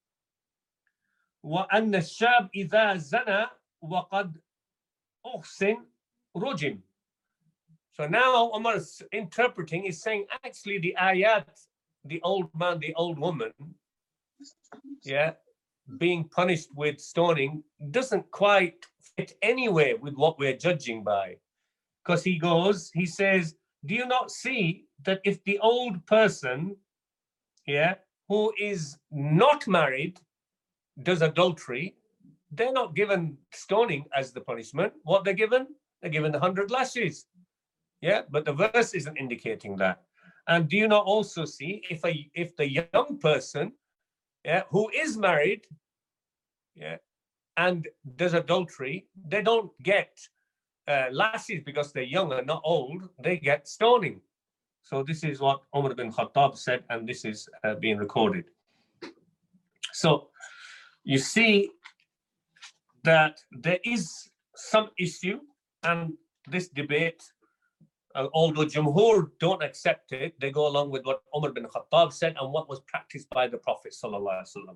وأن الشاب إذا زنى وقد أحسن رجم. So now Umar is interpreting, is saying actually the ayat, the old man, the old woman, yeah, being punished with stoning doesn't quite fit anyway with what we're judging by. Because he goes, he says, do you not see that if the old person, yeah, who is not married does adultery, they're not given stoning as the punishment. What they're given? They're given the hundred lashes. Yeah, but the verse isn't indicating that. And do you not also see if a if the young person, yeah, who is married, yeah, and does adultery, they don't get uh, lashes because they're young and not old. They get stoning. So this is what Umar bin Khattab said, and this is uh, being recorded. So you see that there is some issue, and this debate, uh, although Jumhur don't accept it, they go along with what Umar bin Khattab said and what was practiced by the Prophet sallallahu alaihi wasallam.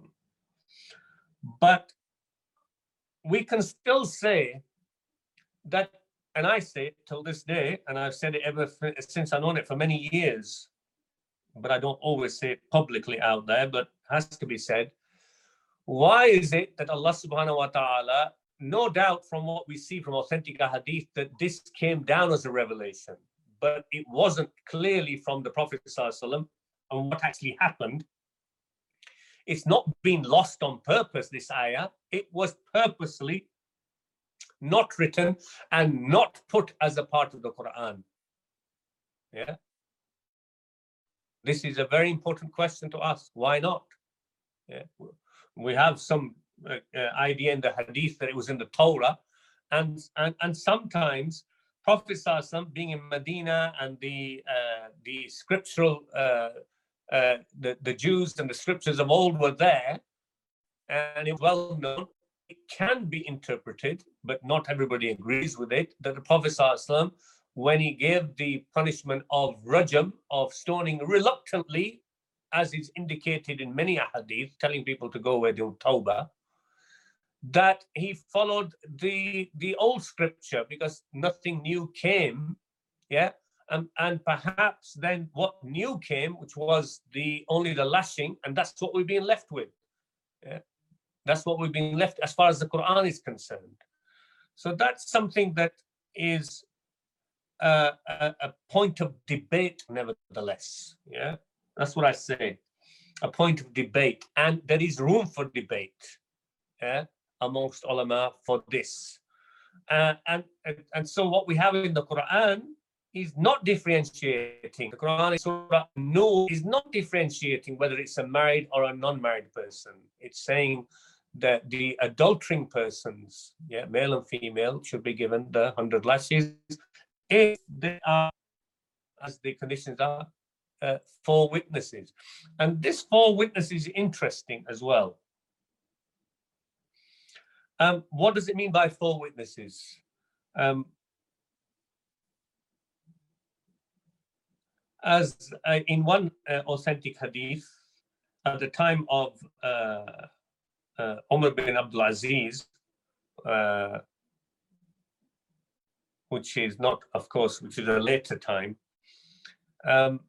But we can still say that and I say it till this day, and I've said it ever since I've known it for many years, but I don't always say it publicly out there, but has to be said. Why is it that Allah subhanahu wa ta'ala, no doubt from what we see from authentic hadith, that this came down as a revelation, but it wasn't clearly from the Prophet sallallahu alaihi wasallam and what actually happened. It's not been lost on purpose, this ayah. It was purposely not written and not put as a part of the Quran. Yeah. This is a very important question to ask. Why not? Yeah. We have some uh, uh, idea in the hadith that it was in the Torah, and and, and sometimes Prophet sallallahu alaihi wasallam, being in Medina, and the uh, the scriptural uh, uh, the the Jews and the scriptures of old were there, and it's well known. It can be interpreted, but not everybody agrees with it, that the Prophet sallallahu alaihi wasallam, when he gave the punishment of rajam, of stoning reluctantly, as is indicated in many hadith, telling people to go away, do tawbah, that he followed the the old scripture because nothing new came, yeah, and, and perhaps then what new came, which was the only the lashing, and that's what we've been left with, yeah. That's what we've been left as far as the Quran is concerned. So that's something that is a, a, a point of debate, nevertheless. Yeah, that's what I say, a point of debate, and there is room for debate, yeah, amongst ulama for this. Uh, and, and and so what we have in the Quran is not differentiating. The Quran is Surah Nur is not differentiating whether it's a married or a non-married person. It's saying that the adultering persons, yeah, male and female, should be given the hundred lashes if they are, as the conditions are, uh, four witnesses. And this four witnesses is interesting as well. Um, what does it mean by four witnesses? Um, as uh, in one uh, authentic hadith, at the time of uh, Uh, Umar bin Abdul Aziz, uh, which is not, of course, which is a later time. Um,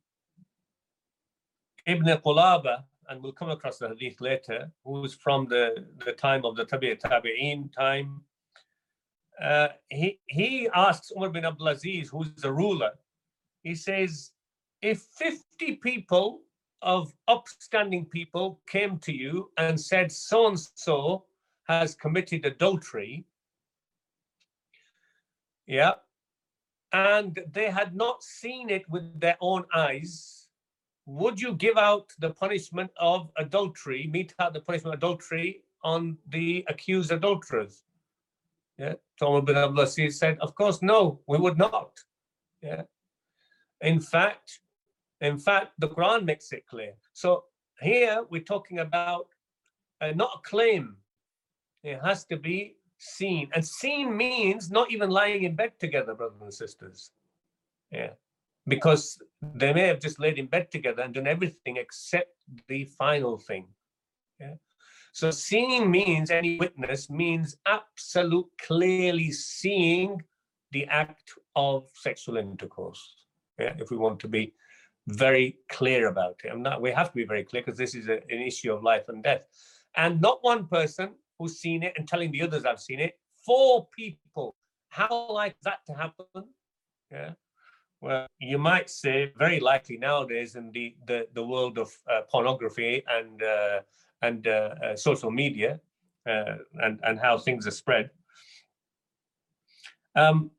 Ibn Qulaba, and we'll come across the hadith later, who was from the, the time of the Tabi'i Tabi'een time. Uh, he, he asks Umar bin Abdul Aziz, who's the ruler, he says, if fifty people of upstanding people came to you and said so-and-so has committed adultery, yeah, and they had not seen it with their own eyes, would you give out the punishment of adultery, mete out the punishment of adultery on the accused adulterers? Yeah, Umar bin Abdul Aziz said, of course, no, we would not. Yeah, in fact, In fact, the Quran makes it clear. So here we're talking about uh, not a claim. It has to be seen. And seen means not even lying in bed together, brothers and sisters. Yeah. Because they may have just laid in bed together and done everything except the final thing. Yeah. So seeing means, any witness means absolute clearly seeing the act of sexual intercourse. Yeah. If we want to be very clear about it. I'm not, we have to be very clear because this is a, an issue of life and death. And not one person who's seen it and telling the others I've seen it. Four people. How likely that to happen? Yeah. Well, you might say very likely nowadays in the, the, the world of uh, pornography and uh, and uh, uh, social media uh, and, and how things are spread. Um,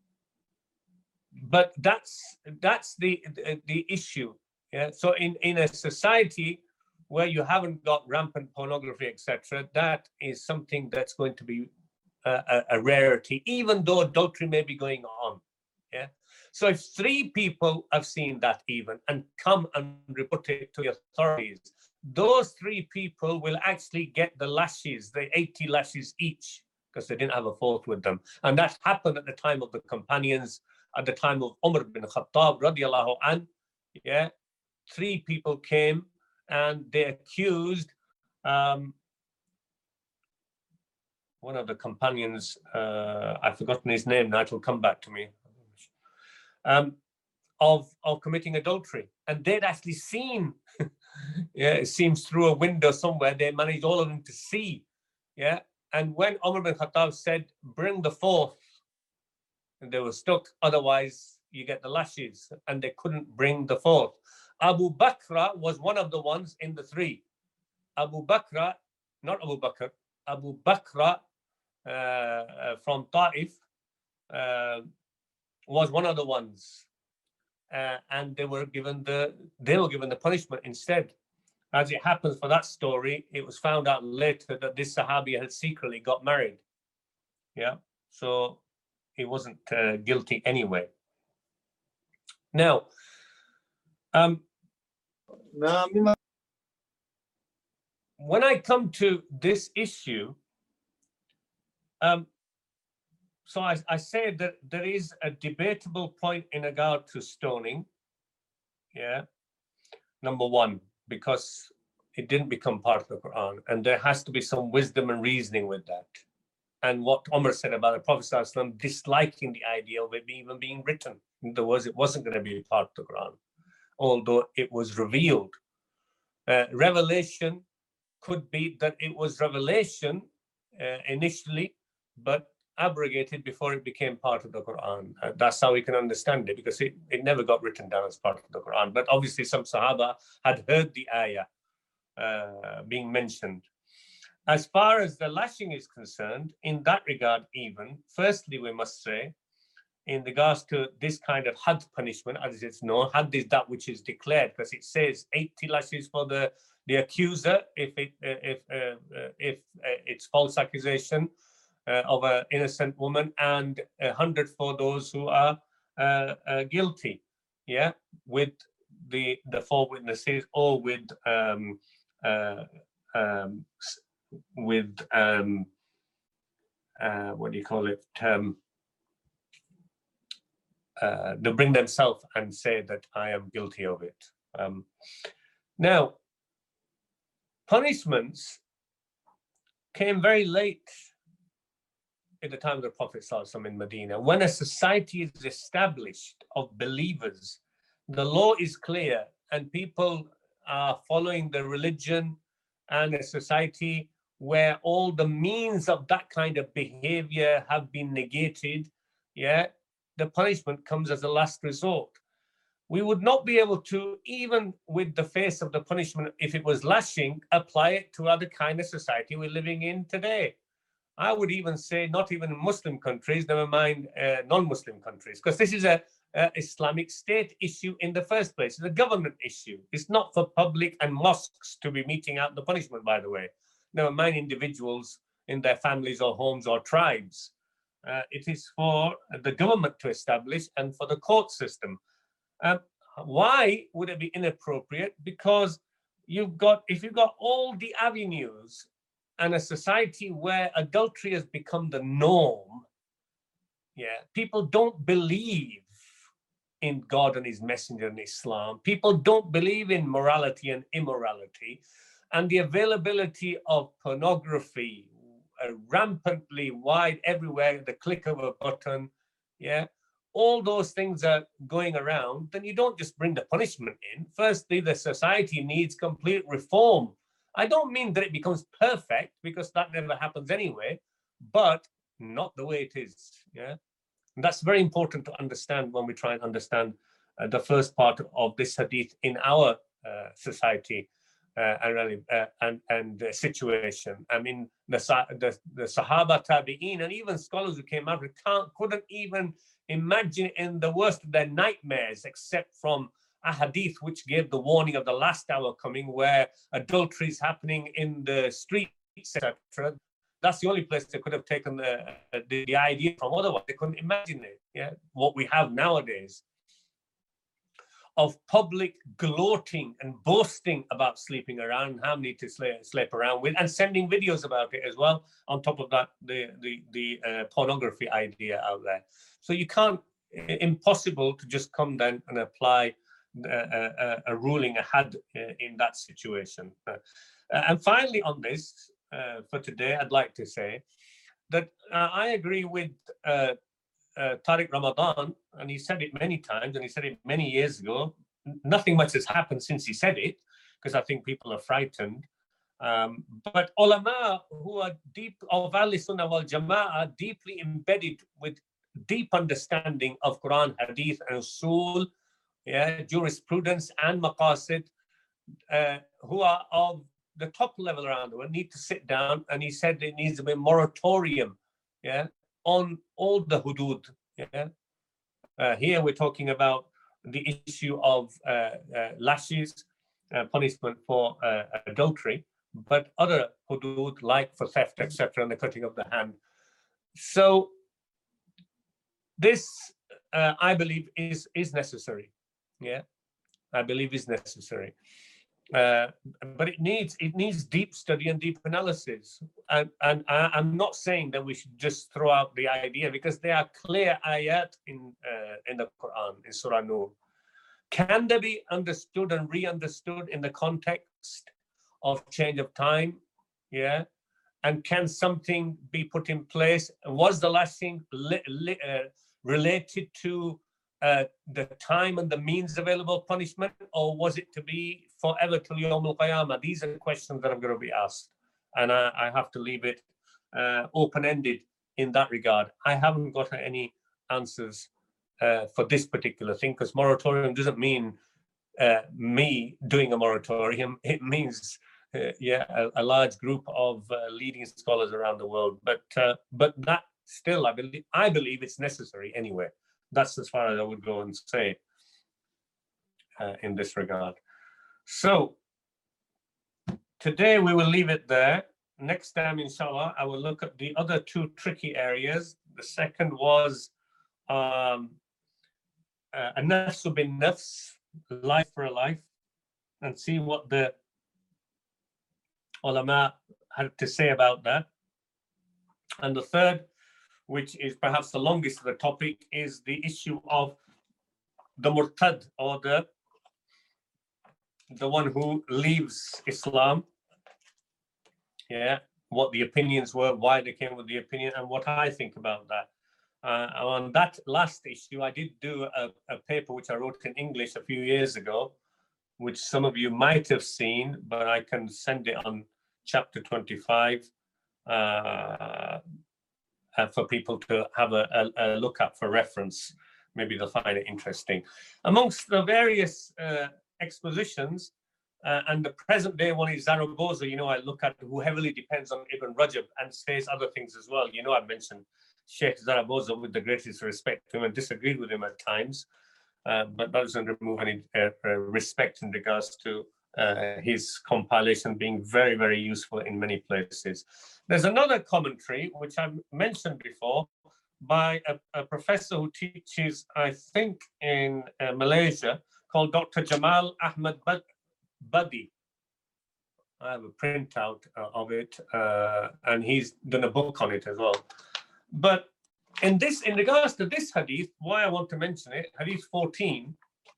But that's that's the the issue. Yeah. So in, in a society where you haven't got rampant pornography, et cetera, that is something that's going to be a, a, a rarity, even though adultery may be going on. Yeah. So if three people have seen that even and come and report it to the authorities, those three people will actually get the lashes, the eighty lashes each, because they didn't have a fourth with them. And that happened at the time of the companions. At the time of Umar bin Khattab, radiallahu anh, yeah, three people came and they accused um, one of the companions, uh, I've forgotten his name now, it'll come back to me, um, of, of committing adultery. And they'd actually seen, yeah, it seems through a window somewhere, they managed all of them to see. Yeah. And when Umar bin Khattab said, bring the fourth, and they were stuck, otherwise you get the lashes, and they couldn't bring the fourth. Abu Bakr was one of the ones in the three. Abu Bakr, not Abu Bakr, Abu Bakr uh, uh, from Ta'if uh, was one of the ones. Uh, and they were given the they were given the punishment instead. As it happens for that story, it was found out later that this Sahabi had secretly got married. Yeah, so he wasn't uh, guilty anyway. Now, um, when I come to this issue, um, so I, I say that there is a debatable point in regard to stoning. Yeah, number one, because it didn't become part of the Quran, and there has to be some wisdom and reasoning with that. And what Umar said about the Prophet ﷺ disliking the idea of it even being written. In other words, it wasn't going to be part of the Quran, although it was revealed. Uh, revelation could be that it was revelation uh, initially, but abrogated before it became part of the Quran. Uh, that's how we can understand it, because it, it never got written down as part of the Quran. But obviously some Sahaba had heard the ayah uh, being mentioned. As far as the lashing is concerned, in that regard even, firstly, we must say, in regards to this kind of had punishment, as it's known, had is that which is declared, because it says eighty lashes for the, the accuser if it uh, if uh, uh, if uh, it's false accusation uh, of an innocent woman, and a hundred for those who are uh, uh, guilty. Yeah, with the the four witnesses, or with um, uh, um, with um, uh, what do you call it? Um, uh, they bring themselves and say that I am guilty of it. Um, now, punishments came very late at the time of the Prophet ﷺ in Medina. When a society is established of believers, the law is clear and people are following the religion, and a society where all the means of that kind of behavior have been negated, yeah, the punishment comes as a last resort. We would not be able to, even with the face of the punishment, if it was lashing, apply it to other kind of society we're living in today. I would even say not even in Muslim countries, never mind uh, non-Muslim countries, because this is a, a Islamic State issue in the first place. It's a government issue. It's not for public and mosques to be meting out the punishment, by the way. Never mind individuals in their families or homes or tribes. Uh, it is for the government to establish and for the court system. Um, why would it be inappropriate? Because you've got, if you've got all the avenues and a society where adultery has become the norm, yeah, people don't believe in God and his messenger and Islam. People don't believe in morality and immorality. And the availability of pornography uh, rampantly wide everywhere, the click of a button, yeah, all those things are going around, then you don't just bring the punishment in. Firstly, the society needs complete reform. I don't mean that it becomes perfect, because that never happens anyway, but not the way it is. Yeah, and that's very important to understand when we try and understand uh, the first part of this hadith in our uh, society uh, and uh, and and uh, situation. I mean, the the, the Sahaba, Tabi'in, and even scholars who came after can't couldn't even imagine in the worst of their nightmares, except from a hadith which gave the warning of the last hour coming, where adultery is happening in the streets, et cetera. That's the only place they could have taken the, the, the idea from. Otherwise, they couldn't imagine it. Yeah, what we have nowadays of public gloating and boasting about sleeping around, how many to sleep, sleep around with, and sending videos about it as well. On top of that, the the the uh, pornography idea out there. So you can't, impossible to just come then and apply a, a, a ruling ahead in that situation. Uh, and finally, on this uh, for today, I'd like to say that uh, I agree with uh, uh, Tariq Ramadan, and he said it many times, and he said it many years ago. Nothing much has happened since he said it, because I think people are frightened. Um, but ulama who are deep of Ahl Sunnah wal Jama'ah are deeply embedded with deep understanding of Quran, Hadith, and Usul, yeah, jurisprudence and maqasid, uh, who are of the top level around the world, need to sit down. And he said it needs to be a moratorium, yeah, on all the hudud. Yeah, uh, here we're talking about the issue of uh, uh, lashes, uh, punishment for uh, adultery, but other hudud like for theft, et cetera, and the cutting of the hand. So this, uh, I believe, is is necessary. Yeah, I believe is necessary. Uh, but it needs it needs deep study and deep analysis. And, and I, I'm not saying that we should just throw out the idea, because there are clear ayat in uh, in the Quran, in Surah Nur. Can they be understood and re-understood in the context of change of time? Yeah. And can something be put in place? Was the lashing li- li- uh, related to uh, the time and the means available punishment, or was it to be forever till Yawm al-Qiyamah? These are questions that are going to be asked, and I, I have to leave it uh, open-ended in that regard. I haven't got any answers uh, for this particular thing, because moratorium doesn't mean uh, me doing a moratorium. It means uh, yeah, a, a large group of uh, leading scholars around the world. But uh, but that still, I believe, I believe it's necessary anyway. That's as far as I would go and say uh, in this regard. So today we will leave it there. Next time, inshallah, I will look at the other two tricky areas. The second was um, uh, a nafsu bin nafs, life for a life, and see what the ulama had to say about that. And the third, which is perhaps the longest of the topic, is the issue of the murtad, or the the one who leaves Islam. Yeah, what the opinions were, why they came with the opinion, and what I think about that. Uh, on that last issue, I did do a, a paper which I wrote in English a few years ago, which some of you might have seen, but I can send it on chapter twenty-five uh, uh, for people to have a, a, a look at for reference. Maybe they'll find it interesting. Amongst the various uh, expositions, uh, and the present day one is Zaragoza, you know, I look at, who heavily depends on Ibn Rajab and says other things as well. You know, I've mentioned Sheikh Zaragoza with the greatest respect to him and disagreed with him at times, uh, but that doesn't remove any uh, uh, respect in regards to uh, his compilation being very, very useful in many places. There's another commentary, which I mentioned before, by a, a professor who teaches, I think, in uh, Malaysia, called Doctor Jamal Ahmad Badi. I have a printout uh, of it, uh, and he's done a book on it as well. But in this, in regards to this hadith, why I want to mention it, hadith fourteen,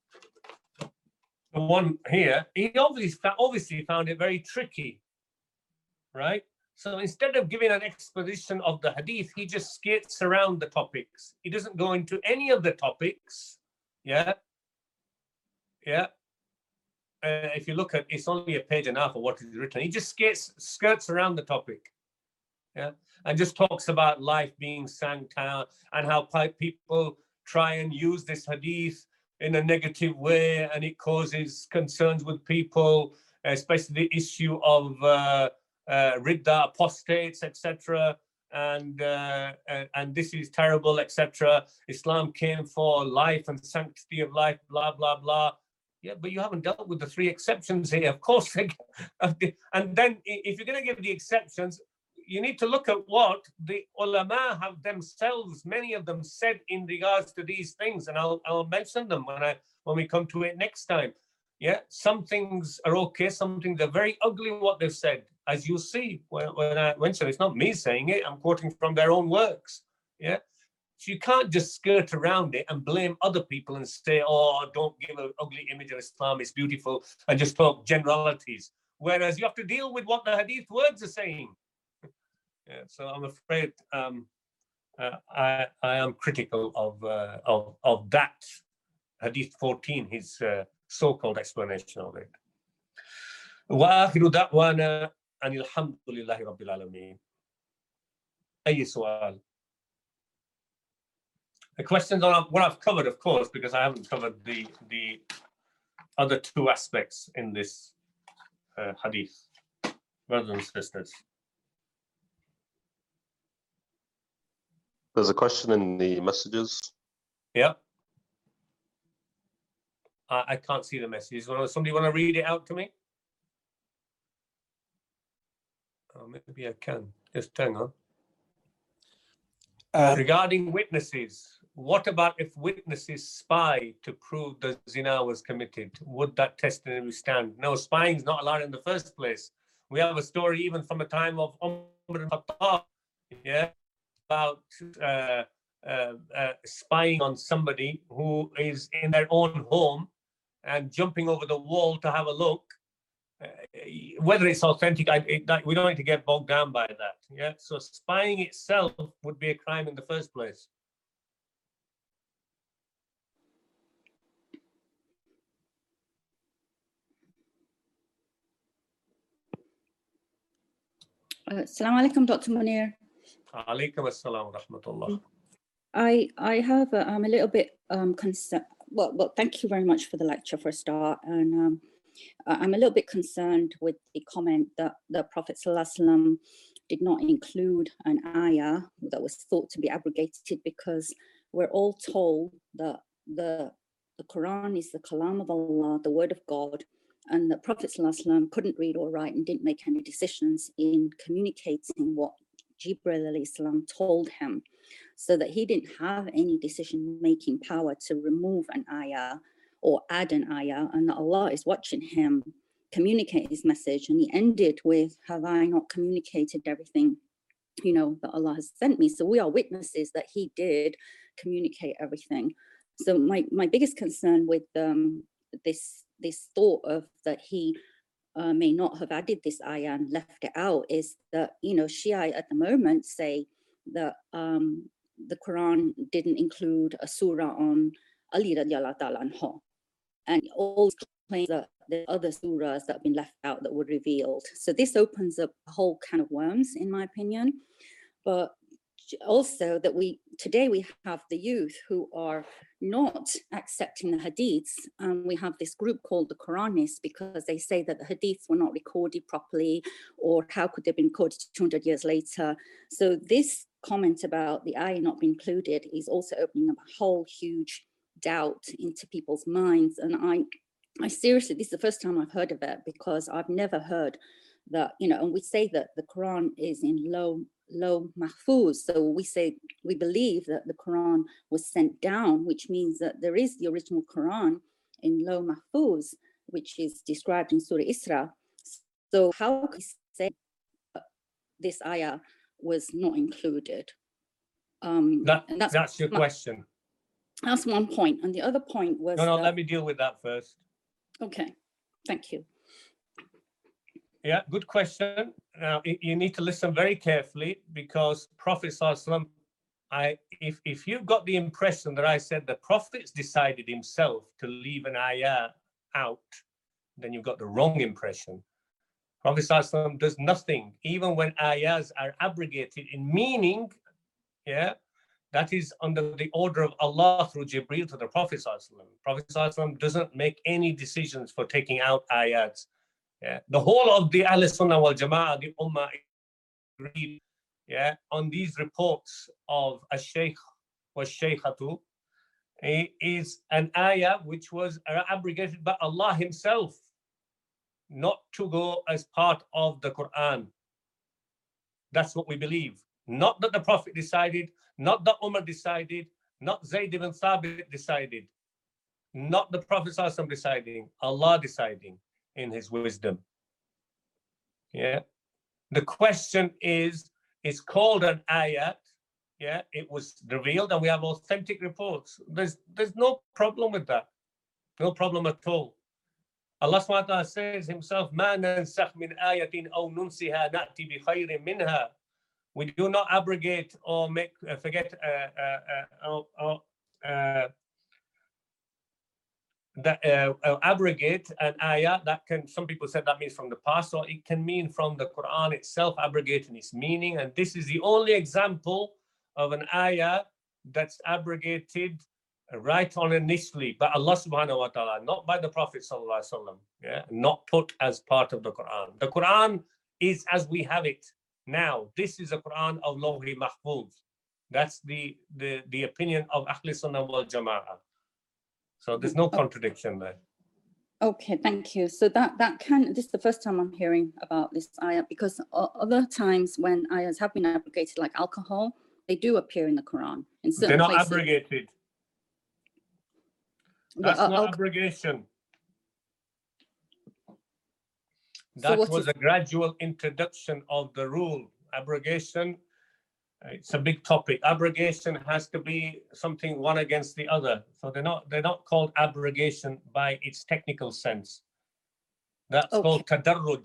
the one here, he obviously obviously found it very tricky, right? So instead of giving an exposition of the hadith, he just skates around the topics. He doesn't go into any of the topics. Yeah. Yeah. Uh, if you look at, it's only a page and a half of what is written. He just skates, skirts around the topic. Yeah. And just talks about life being sank down and how people try and use this hadith in a negative way, and it causes concerns with people, especially the issue of uh, Uh, ridda, apostates, et cetera, and uh, and this is terrible, et cetera. Islam came for life and sanctity of life, blah blah blah. Yeah, but you haven't dealt with the three exceptions here, of course. And then, if you're going to give the exceptions, you need to look at what the ulama have themselves, many of them, said in regards to these things, and I'll I'll mention them when I when we come to it next time. Yeah, some things are okay, some things are very ugly what they've said, as you see when, when I mention it. It's not me saying it, I'm quoting from their own works. Yeah, so you can't just skirt around it and blame other people and say, oh, don't give an ugly image of Islam, it's beautiful, and just talk generalities. Whereas you have to deal with what the hadith words are saying. Yeah, so I'm afraid um, uh, I, I am critical of, uh, of, of that Hadith fourteen, his uh, so-called explanation of it. وآخر دعوانا أن الحمد لله رب العالمين. أي سؤال? The questions on what I've covered, of course, because I haven't covered the the other two aspects in this uh, hadith, brothers and sisters. There's a question in the messages. Yeah. I, I can't see the messages. Somebody want to read it out to me? Oh, maybe I can. Just hang on. Um, Regarding witnesses, what about if witnesses spy to prove the zina was committed? Would that testimony stand? No, spying is not allowed in the first place. We have a story even from the time of Umar ibn Khattab, yeah, about uh, uh, uh, spying on somebody who is in their own home and jumping over the wall to have a look. Uh, whether it's authentic, I, it, that, we don't need to get bogged down by that. Yeah, so spying itself would be a crime in the first place. Uh, Assalamu alaikum, Doctor Munir. Alaikum assalam wa rahmatullah. I I have a, I'm a little bit um concerned. Well, well, thank you very much for the lecture for a start, and um, I'm a little bit concerned with the comment that the Prophet ﷺ did not include an ayah that was thought to be abrogated, because we're all told that the the Quran is the kalam of Allah, the word of God, and the Prophet ﷺ couldn't read or write and didn't make any decisions in communicating what Jibril alayhi salam told him, so that he didn't have any decision-making power to remove an ayah or add an ayah, and that Allah is watching him communicate his message. And he ended with, have I not communicated everything, you know, that Allah has sent me? So we are witnesses that he did communicate everything. So my, my biggest concern with um, this, this thought of that he Uh, may not have added this ayah and left it out is that, you know, Shia at the moment say that um, the Quran didn't include a surah on Ali radiallahu ta'ala anhu, and all claims that the other surahs that have been left out that were revealed. So this opens up a whole can of worms, in my opinion. But also that we today we have the youth who are not accepting the hadiths, and we have this group called the Quranists, because they say that the hadiths were not recorded properly, or how could they have been recorded two hundred years later. So this comment about the ayah not being included is also opening up a whole huge doubt into people's minds. And I I seriously, this is the first time I've heard of it, because I've never heard that, you know, and we say that the Quran is in low low mahfuz. So we say, we believe that the Quran was sent down, which means that there is the original Quran in low mahfuz, which is described in Surah Isra. So how can we say this ayah was not included? Um, That, and that's, that's your my, question. That's one point. And the other point was No, no, that, let me deal with that first. Okay, thank you. Yeah, good question. Now, you need to listen very carefully, because Prophet ﷺ, I, if, if you've got the impression that I said the Prophet's decided himself to leave an ayah out, then you've got the wrong impression. Prophet ﷺ does nothing, even when ayahs are abrogated in meaning, yeah, that is under the order of Allah through Jibreel to the Prophet ﷺ. Prophet ﷺ doesn't make any decisions for taking out ayats. Yeah, the whole of the Ahl Sunnah wal Jama'ah, the Ummah, agreed, yeah, on these reports of a Shaykh was Shaykhatu, is an ayah which was abrogated by Allah Himself, not to go as part of the Quran. That's what we believe. Not that the Prophet decided, not that Umar decided, not Zayd ibn Thabit decided, not the Prophet ﷺ deciding, Allah deciding in his wisdom. Yeah, the question is, it's called an ayat. Yeah, it was revealed, and we have authentic reports. There's there's no problem with that, no problem at all. Allah subhanahu wa ta'ala says Himself, "Ma nansakh min ayatin aw nunsiha na'ti bi khayrin minha." We do not abrogate or make uh, forget uh, uh, uh, or, uh, that uh, uh, abrogate an ayah. That can, some people said that means from the past, or it can mean from the Quran itself, abrogating its meaning. And this is the only example of an ayah that's abrogated right on initially by Allah subhanahu wa ta'ala, not by the Prophet sallallahu alaihi wasallam, yeah, not put as part of the Quran. The Quran is as we have it now. This is a Quran of Lawhi Mahfuz. That's the, the, the opinion of Ahl Sunnah wal Jama'ah. So there's no contradiction there. Okay, thank you. So that that can, this is the first time I'm hearing about this ayah, because other times when ayahs have been abrogated, like alcohol, they do appear in the Quran. In certain They're not places. abrogated. That's Well, not al- abrogation. So That what was is- a gradual introduction of the rule. Abrogation, uh, it's a big topic. Abrogation has to be something one against the other. So they're not they're not called abrogation by its technical sense. That's Okay. called tadarruj.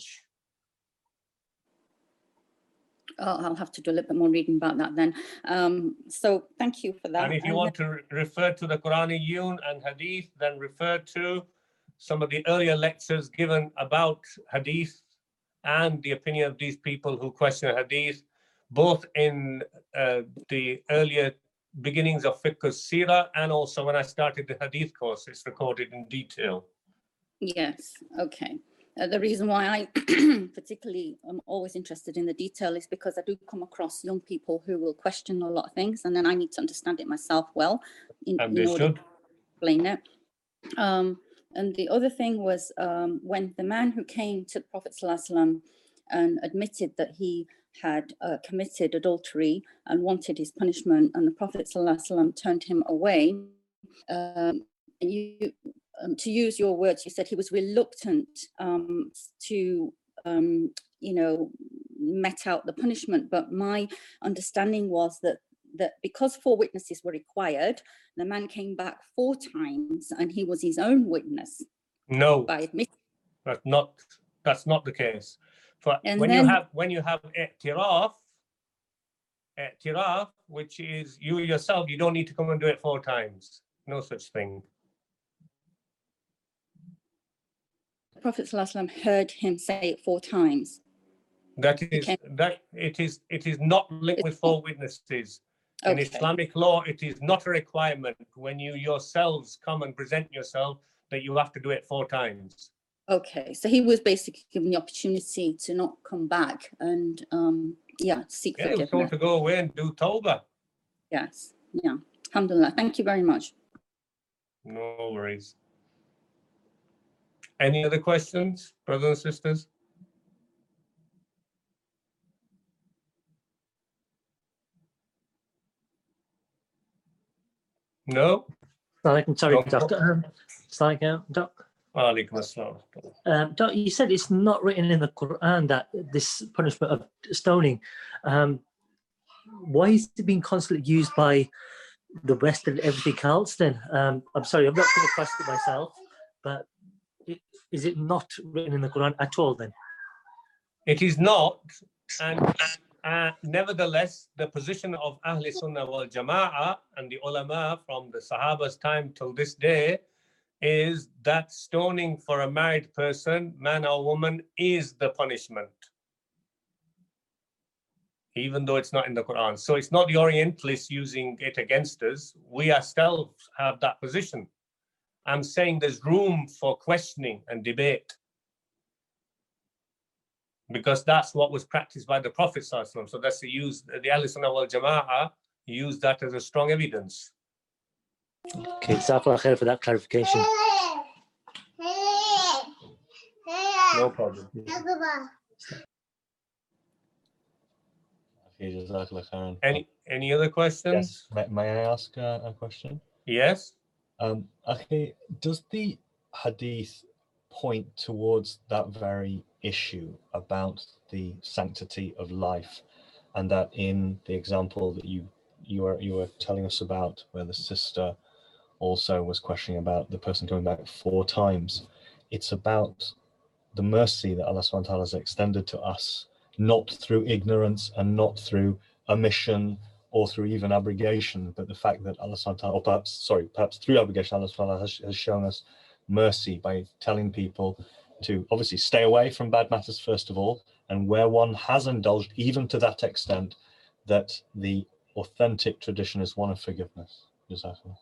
Oh, I'll have to do a little bit more reading about that then. Um, so thank you for that. And if you And want to re- refer to the Quraniyun and Hadith, then refer to some of the earlier lectures given about Hadith and the opinion of these people who question Hadith, both in uh, the earlier beginnings of Fiqh Sirah and also when I started the Hadith course. It's recorded in detail. Yes, okay. Uh, the reason why I particularly am always interested in the detail is because I do come across young people who will question a lot of things, and then I need to understand it myself well in, And in they order should. to explain it. Um, and the other thing was um, when the man who came to the Prophet ﷺ and admitted that he had uh, committed adultery and wanted his punishment, and the Prophet ﷺ turned him away, um, and you, um, to use your words, you said he was reluctant um, to, um, you know, met out the punishment. But my understanding was that that because four witnesses were required, the man came back four times, and he was his own witness No, by admitting. that's not that's not the case. For And when you then- have when you have i'tiraf, i'tiraf, which is you yourself, you don't need to come and do it four times. No such thing. The Prophet ﷺ heard him say it four times. That is Okay. that it is it is not linked with four witnesses. In Okay. Islamic law, it is not a requirement when you yourselves come and present yourself that you have to do it four times. Okay, so he was basically given the opportunity to not come back and, um, yeah, seek Yeah, he was told forgiveness. to go away and do tawbah. Yes, yeah. Alhamdulillah. Thank you very much. No worries. Any other questions, brothers and sisters? No? Alaikum, sorry, No. Doctor. Um, Assalamualaikum, Doc. Alaikum assalam. Um, Doc, you said it's not written in the Quran that this punishment of stoning. Um, why is it being constantly used by the West and everything else then? Um, I'm sorry, I've not come across it myself, but it, is it not written in the Quran at all then? It is not, and uh, nevertheless, the position of Ahl Sunnah wal Jama'ah and the ulama from the Sahaba's time till this day is that stoning for a married person, man or woman, is the punishment, even though it's not in the Quran. So it's not the Orientalists using it against us. We ourselves have that position. I'm saying there's room for questioning and debate, because that's what was practiced by the Prophet ﷺ. So that's the use, the Ahl Sunnah wal Jama'ah use that as a strong evidence. Okay, Jazakallah khair for that clarification. No problem. Okay, Jazakallah khairan. Any any other questions? Yes. May, may I ask uh, a question? Yes. Um, okay, does the hadith point towards that very issue about the sanctity of life, and that in the example that you you were you were telling us about, where the sister also was questioning about the person coming back four times, it's about the mercy that Allah subhanahu wa ta'ala has extended to us not through ignorance and not through omission or through even abrogation, but the fact that Allah subhanahu wa ta'ala, or perhaps, sorry, perhaps through abrogation, Allah subhanahu wa ta'ala has, has shown us mercy by telling people to obviously stay away from bad matters, first of all, and where one has indulged, even to that extent, that the authentic tradition is one of forgiveness. Jazakallah.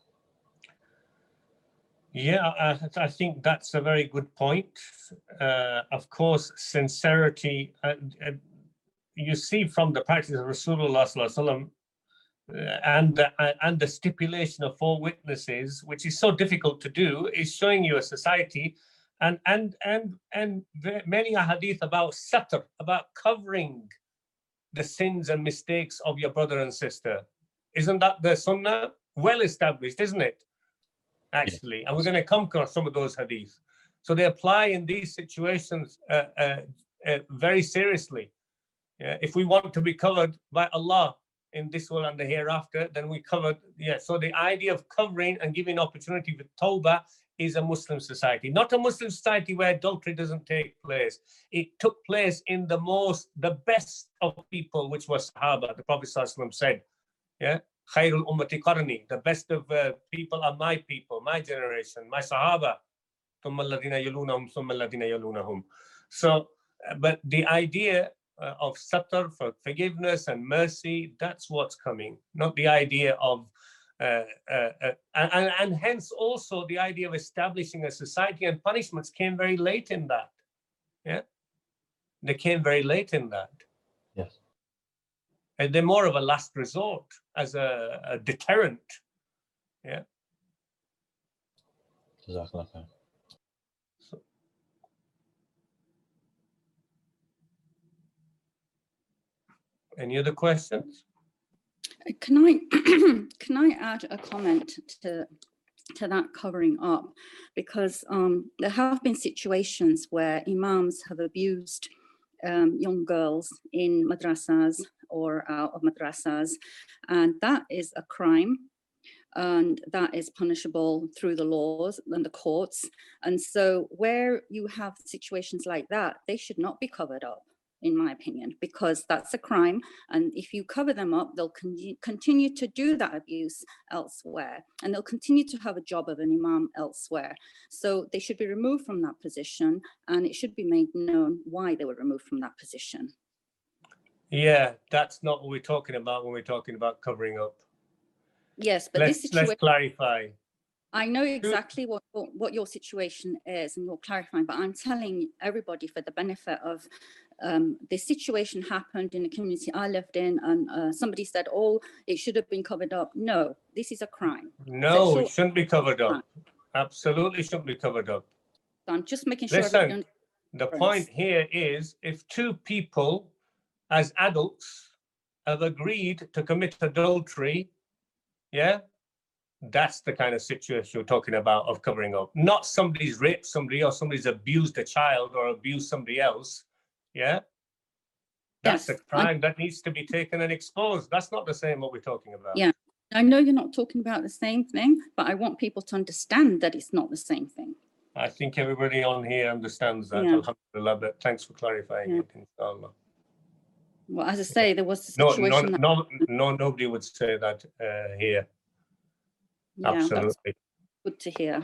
Yeah, I, I think that's a very good point. Uh, of course, sincerity, uh, uh, you see from the practice of Rasulullah Sallallahu Alaihi Wasallam, uh, and, uh, and the stipulation of four witnesses, which is so difficult to do, is showing you a society, and and and and many hadith about satr, about covering the sins and mistakes of your brother and sister. Isn't that the sunnah? Well established, isn't it? Actually, yeah. And we're going to come across some of those hadith. So they apply in these situations uh, uh, uh, very seriously. Yeah, if we want to be covered by Allah in this world and the hereafter, then we covered. Yeah. So the idea of covering and giving opportunity with tawbah is a Muslim society, not a Muslim society where adultery doesn't take place. It took place in the most, the best of people, which was Sahaba. The Prophet ﷺ said, yeah, Khairul ummati qarni, the best of uh, people are my people, my generation, my Sahaba. Thumma alladhina yalunahum, thumma alladhina yalunahum. So, uh, but the idea uh, of satr, for forgiveness and mercy, that's what's coming, not the idea of Uh, uh, uh, and, and hence also the idea of establishing a society, and punishments came very late in that. Yeah, they came very late in that. Yes, and they're more of a last resort as a, a deterrent. Yeah. Jazakallah. So, any other questions? Can I can I add a comment to to that covering up? Because um, there have been situations where imams have abused um, young girls in madrasas or out of madrasas, and that is a crime, and that is punishable through the laws and the courts. And so where you have situations like that, they should not be covered up, in my opinion, because that's a crime. And if you cover them up, they'll con- continue to do that abuse elsewhere, and they'll continue to have a job of an imam elsewhere. So they should be removed from that position, and it should be made known why they were removed from that position. Yeah, that's not what we're talking about when we're talking about covering up. Yes, but let's, this situation, let's clarify. I know exactly what, what your situation is, and you're clarifying, but I'm telling everybody for the benefit of um, this situation happened in the community I lived in, and uh, somebody said, oh, it should have been covered up. No, this is a crime. No, Sexual it shouldn't be covered up. Absolutely shouldn't be covered up. So I'm just making sure. Listen, the point here is, if two people as adults have agreed to commit adultery, yeah, that's the kind of situation you're talking about of covering up. Not somebody's raped somebody or somebody's abused a child or abused somebody else. Yeah. That's yes, a crime I, that needs to be taken and exposed. That's not the same what we're talking about. Yeah. I know you're not talking about the same thing, but I want people to understand that it's not the same thing. I think everybody on here understands that. Yeah. Alhamdulillah, but thanks for clarifying Yeah. it, inshallah. Well, as I say, there was a No, situation no, that, no, no, nobody would say that uh, here. yeah, Absolutely. that's good to hear.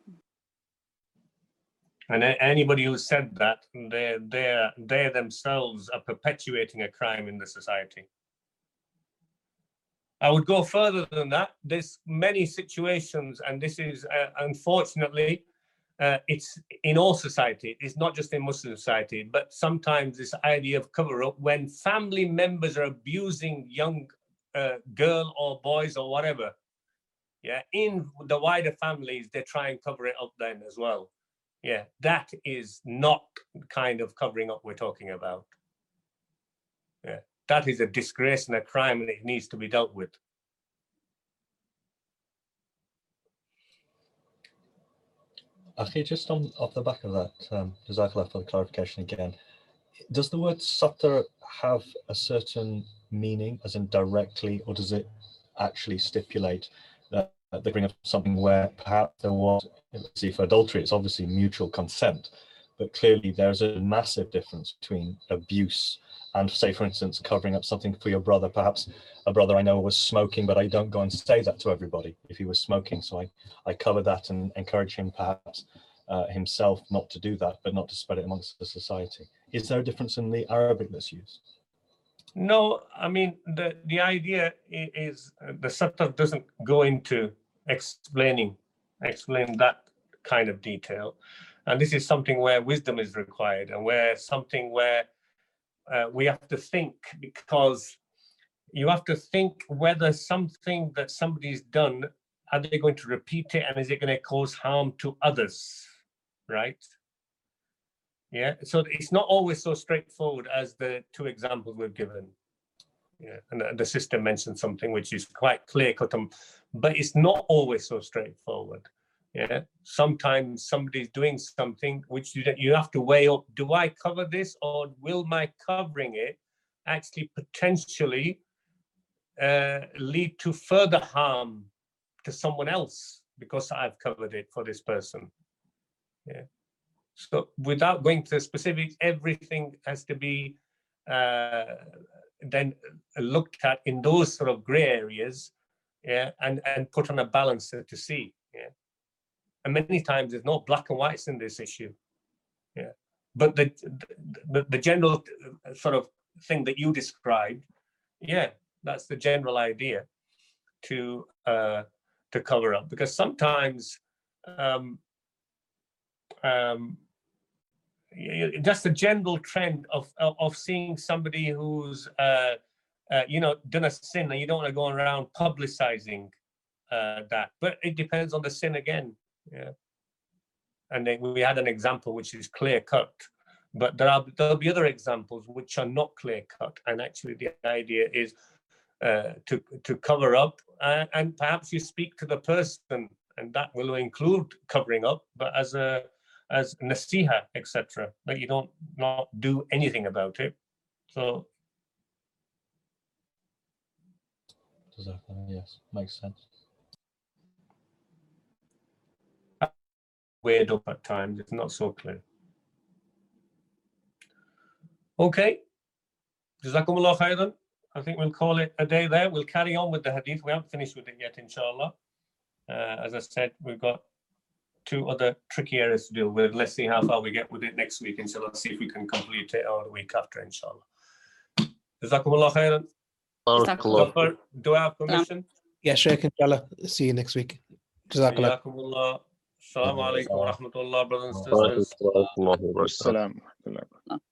And anybody who said that, they they they themselves are perpetuating a crime in the society. I would go further than that. There's many situations, and this is uh, unfortunately, uh, it's in all society. It's not just in Muslim society, but sometimes this idea of cover up when family members are abusing young uh, girl or boys or whatever. Yeah, in the wider families, they try and cover it up then as well. Yeah, that is not the kind of covering up we're talking about. Yeah, that is a disgrace and a crime, and it needs to be dealt with. Okay, just on off the back of that, um, Jazakallah for the clarification again. Does the word satr have a certain meaning, as in directly, or does it actually stipulate that they bring up something where perhaps there was, let's see, for adultery, it's obviously mutual consent, but clearly there's a massive difference between abuse and, say, for instance, covering up something for your brother. Perhaps a brother I know was smoking, but I don't go and say that to everybody if he was smoking. So I, I cover that and encourage him perhaps uh, himself not to do that, but not to spread it amongst the society. Is there a difference in the Arabic that's used? No, I mean, the, the idea i- is uh, the Sattar doesn't go into explaining, explain that kind of detail. And this is something where wisdom is required, and where something where uh, we have to think, because you have to think whether something that somebody's done, are they going to repeat it, and is it going to cause harm to others, right? Yeah, so it's not always so straightforward as the two examples we've given. Yeah, and the, the sister mentioned something which is quite clear cut, um, but it's not always so straightforward. Yeah, sometimes somebody's doing something which you, you have to weigh up. Do I cover this, or will my covering it actually potentially uh, lead to further harm to someone else because I've covered it for this person? Yeah. So without going to the specifics, everything has to be uh, then looked at in those sort of grey areas, yeah, and, and put on a balancer to see. Yeah. And many times there's no black and whites in this issue. Yeah. But the, the, the general sort of thing that you described, yeah, that's the general idea to uh, to cover up. Because sometimes um, um, just the general trend of, of of seeing somebody who's uh, uh, you know, done a sin, and you don't want to go around publicizing uh, that. But it depends on the sin again. Yeah. And then we had an example which is clear cut, but there are there'll be other examples which are not clear cut. And actually, the idea is uh, to to cover up, uh, and perhaps you speak to the person, and that will include covering up, but as a as nasiha, et cetera. That you don't not do anything about it. So Does that, uh, yes, makes sense. weird up at times, it's not so clear. Okay. Jazakumullah khairan. I think we'll call it a day there. We'll carry on with the hadith. We haven't finished with it yet, inshallah. Uh, as I said, we've got two other tricky areas to deal with. Let's see how far we get with it next week, inshallah. See if we can complete it or the week after, inshallah. Jazakumullah khairan. Barakallah. Zafar, dua permission. Yeah, Sheikh, inshallah. See you next week. Jazakallah. Jazakumullah. Assalamu alaikum wa rahmatullah, brothers and sisters. Barakallah. Assalam.